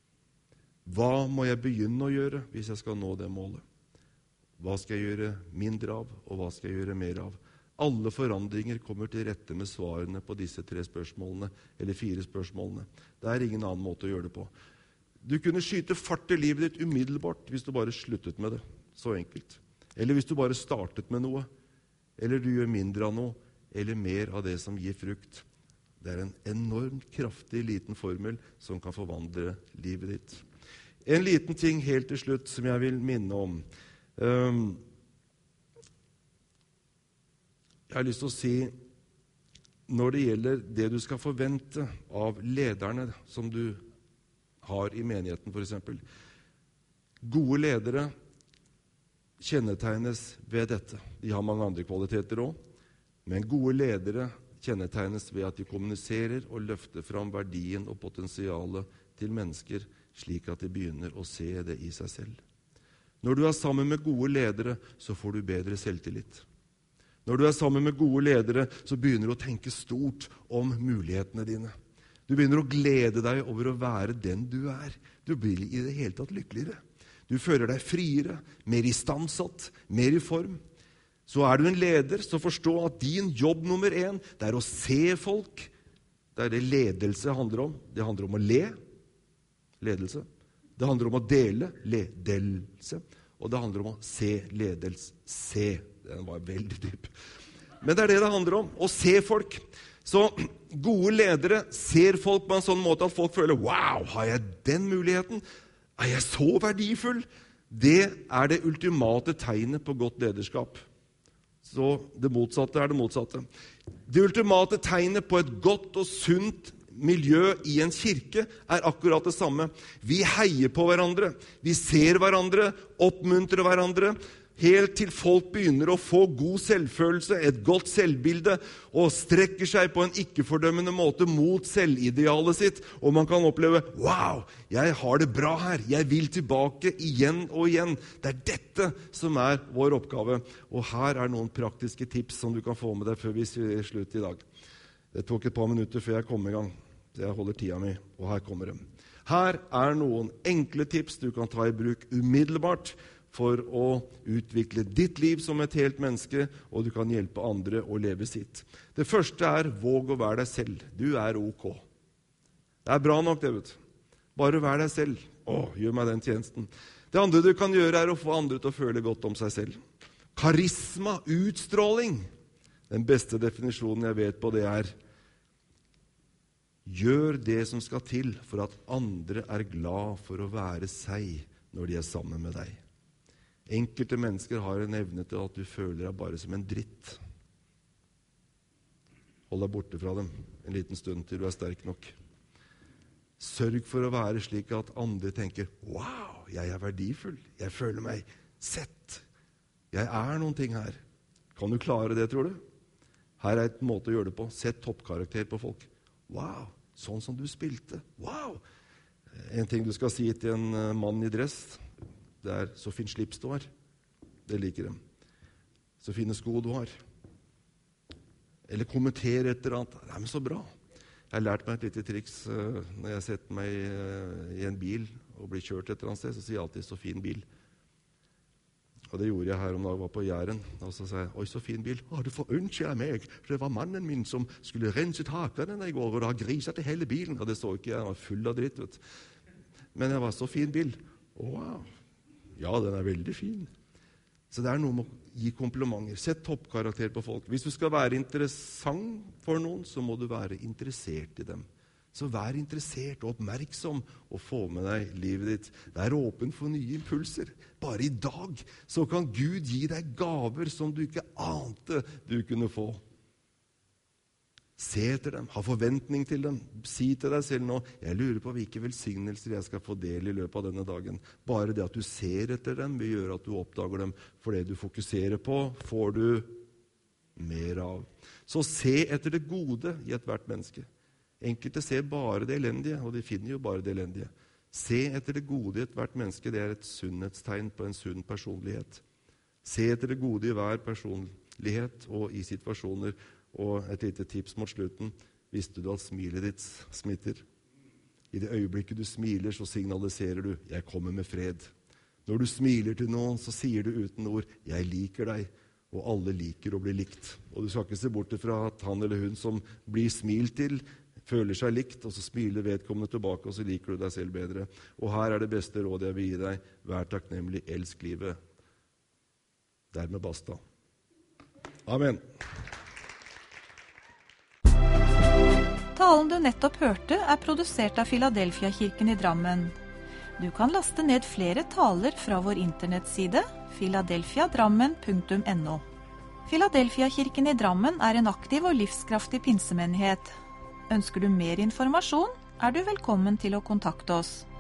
Hva må jeg begynne å gjøre hvis jeg skal nå det målet? Hva skal jeg gjøre mindre av, og hva skal jeg gjøre mer av? Alle forandringer kommer til rette med svarene på disse tre spørsmålene, eller fire spørsmålene. Det er ingen annen måte å gjøre det på. Du kunne skyte fart i livet ditt umiddelbart hvis du bare sluttet med det. Så enkelt. Eller hvis du bare startet med noe. Eller du gjør mindre av noe, eller mer av det som gir frukt. Det er en enormt kraftig liten formel som kan forvandle livet ditt. En liten ting helt til slutt som jeg vil minne om. Um, jeg har lyst til å si, når det gjelder det du skal forvente av lederne som du har i menigheten for eksempel. Gode ledere kjennetegnes ved dette. De har mange andre kvaliteter også. Men gode ledere kjennetegnes ved at de kommuniserer og løfter fram verdien og potensialet til mennesker, slik at de begynner å se det i seg selv. Når du er sammen med gode ledere, så får du bedre selvtillit. Når du er sammen med gode ledere, så begynner du å tenke stort om mulighetene dine. Du begynner å glede deg over å være den du er. Du blir i det hele tatt lykkeligere. Du føler deg friere, mer istandsatt, mer i form. Så er du en leder, så forstå at din jobb nummer én, det er å se folk. Det er det ledelse handler om. Det handler om å le, ledelse. Det handler om å dele, ledelse. Og det handler om å se, ledelse, se. Den var veldig dyp. Men det er det det handler om, å se folk. Så gode ledere ser folk på en sånn måte at folk føler, wow, har jeg den muligheten? Er jeg så verdifull? Det er det ultimate tegnet på godt lederskap. Så det motsatte er det motsatte. Det ultimate tegnet på et godt og sunt miljø i en kirke er akkurat det samme. Vi heier på hverandre, vi ser hverandre, oppmuntrer hverandre, helt til folk begynner å få god selvfølelse, et godt selvbilde, og strekker seg på en ikke-fordømmende måte mot selvidealet sitt, og man kan oppleve, wow, jeg har det bra her, jeg vil tilbake igjen og igjen. Det er dette som er vår oppgave, og her er noen praktiske tips som du kan få med deg før vi sier slutt i dag. Det tok et par minutter før jeg kom i gang, så jeg holder tida mi, og her kommer de. Her er noen enkle tips du kan ta i bruk umiddelbart, for å utvikle ditt liv som et helt menneske, og du kan hjelpe andre å leve sitt. Det første er, våg å være deg selv. Du er ok. Det er bra nok, det, vet du. Bare vær deg selv. Å, gjør meg den tjenesten. Det andre du kan gjøre er å få andre til å føle godt om seg selv. Karisma, utstråling. Den beste definisjonen jeg vet på, det er gjør det som skal til for at andre er glad for å være seg når de er sammen med deg. Enkelte mennesker har en evne til at du føler deg bare som en dritt. Hold deg borte fra dem en liten stund til du er sterk nok. Sørg for å være slik at andre tenker, wow, jeg er verdifull, jeg føler meg sett. Jeg er noen ting her. Kan du klare det, tror du? Her er et måte å gjøre det på. Sett toppkarakter på folk. Wow, sånn som du spilte. Wow! En ting du skal si til en mann i dress, det er så fin slips du har. Det liker dem. Så fine sko du har. Eller kommentere et eller annet. Nei, men så bra. Jeg har lært meg et lite triks uh, når jeg setter meg uh, i en bil og blir kjørt et eller annet sted, så sier jeg alltid så fin bil. Og det gjorde jeg her om da jeg var på Jæren. Og så sa jeg, oi, så fin bil. Å, det forønsker jeg meg. For det var mannen min som skulle rense takene i går, og det har griset til hele bilen. Og det så ikke jeg, jeg var full av dritt, vet du. Men jeg var så fin bil. Wow. Ja, den er veldig fin. Så det er noe med å gi komplimenter. Sett toppkarakter på folk. Hvis du skal være interessant for noen, så må du være interessert i dem. Så vær interessert og oppmerksom og få med deg livet ditt. Vær åpen for nye impulser. Bare i dag så kan Gud gi deg gaver som du ikke ante du kunne få. Se etter dem, ha forventning til dem. Si til deg selv nå, jeg lurer på hvilke velsignelser jeg skal få del i løpet av denne dagen. Bare det at du ser etter dem vil gjøre at du oppdager dem. For det du fokuserer på, får du mer av. Så se etter det gode i et hvert menneske. Enkelte ser bare det elendige, og de finner jo bare det elendige. Se etter det gode i et hvert menneske, det er et sunnhetstegn på en sunn personlighet. Se etter det gode i hver personlighet og i situasjoner. Og et lite tips mot slutten. Visste du at smilet ditt smitter? I det øyeblikket du smiler, så signaliserer du, jeg kommer med fred. Når du smiler til noen, så sier du uten ord, jeg liker deg. Og alle liker å bli likt. Og du skal ikke se bort fra at han eller hun som blir smilt til, føler seg likt, og så smiler vedkommende tilbake, og så liker du deg selv bedre. Og her er det beste rådet jeg vil gi deg. Vær takknemlig, elsk livet. Dermed basta. Amen. Talen du nettopp hørte er produsert av Filadelfia-kirken i Drammen. Du kan laste ned flere taler fra vår internettside filadelfia drammen punktum no. Filadelfia-kirken i Drammen er en aktiv og livskraftig pinsemenighet. Ønsker du mer informasjon, er du velkommen til å kontakte oss.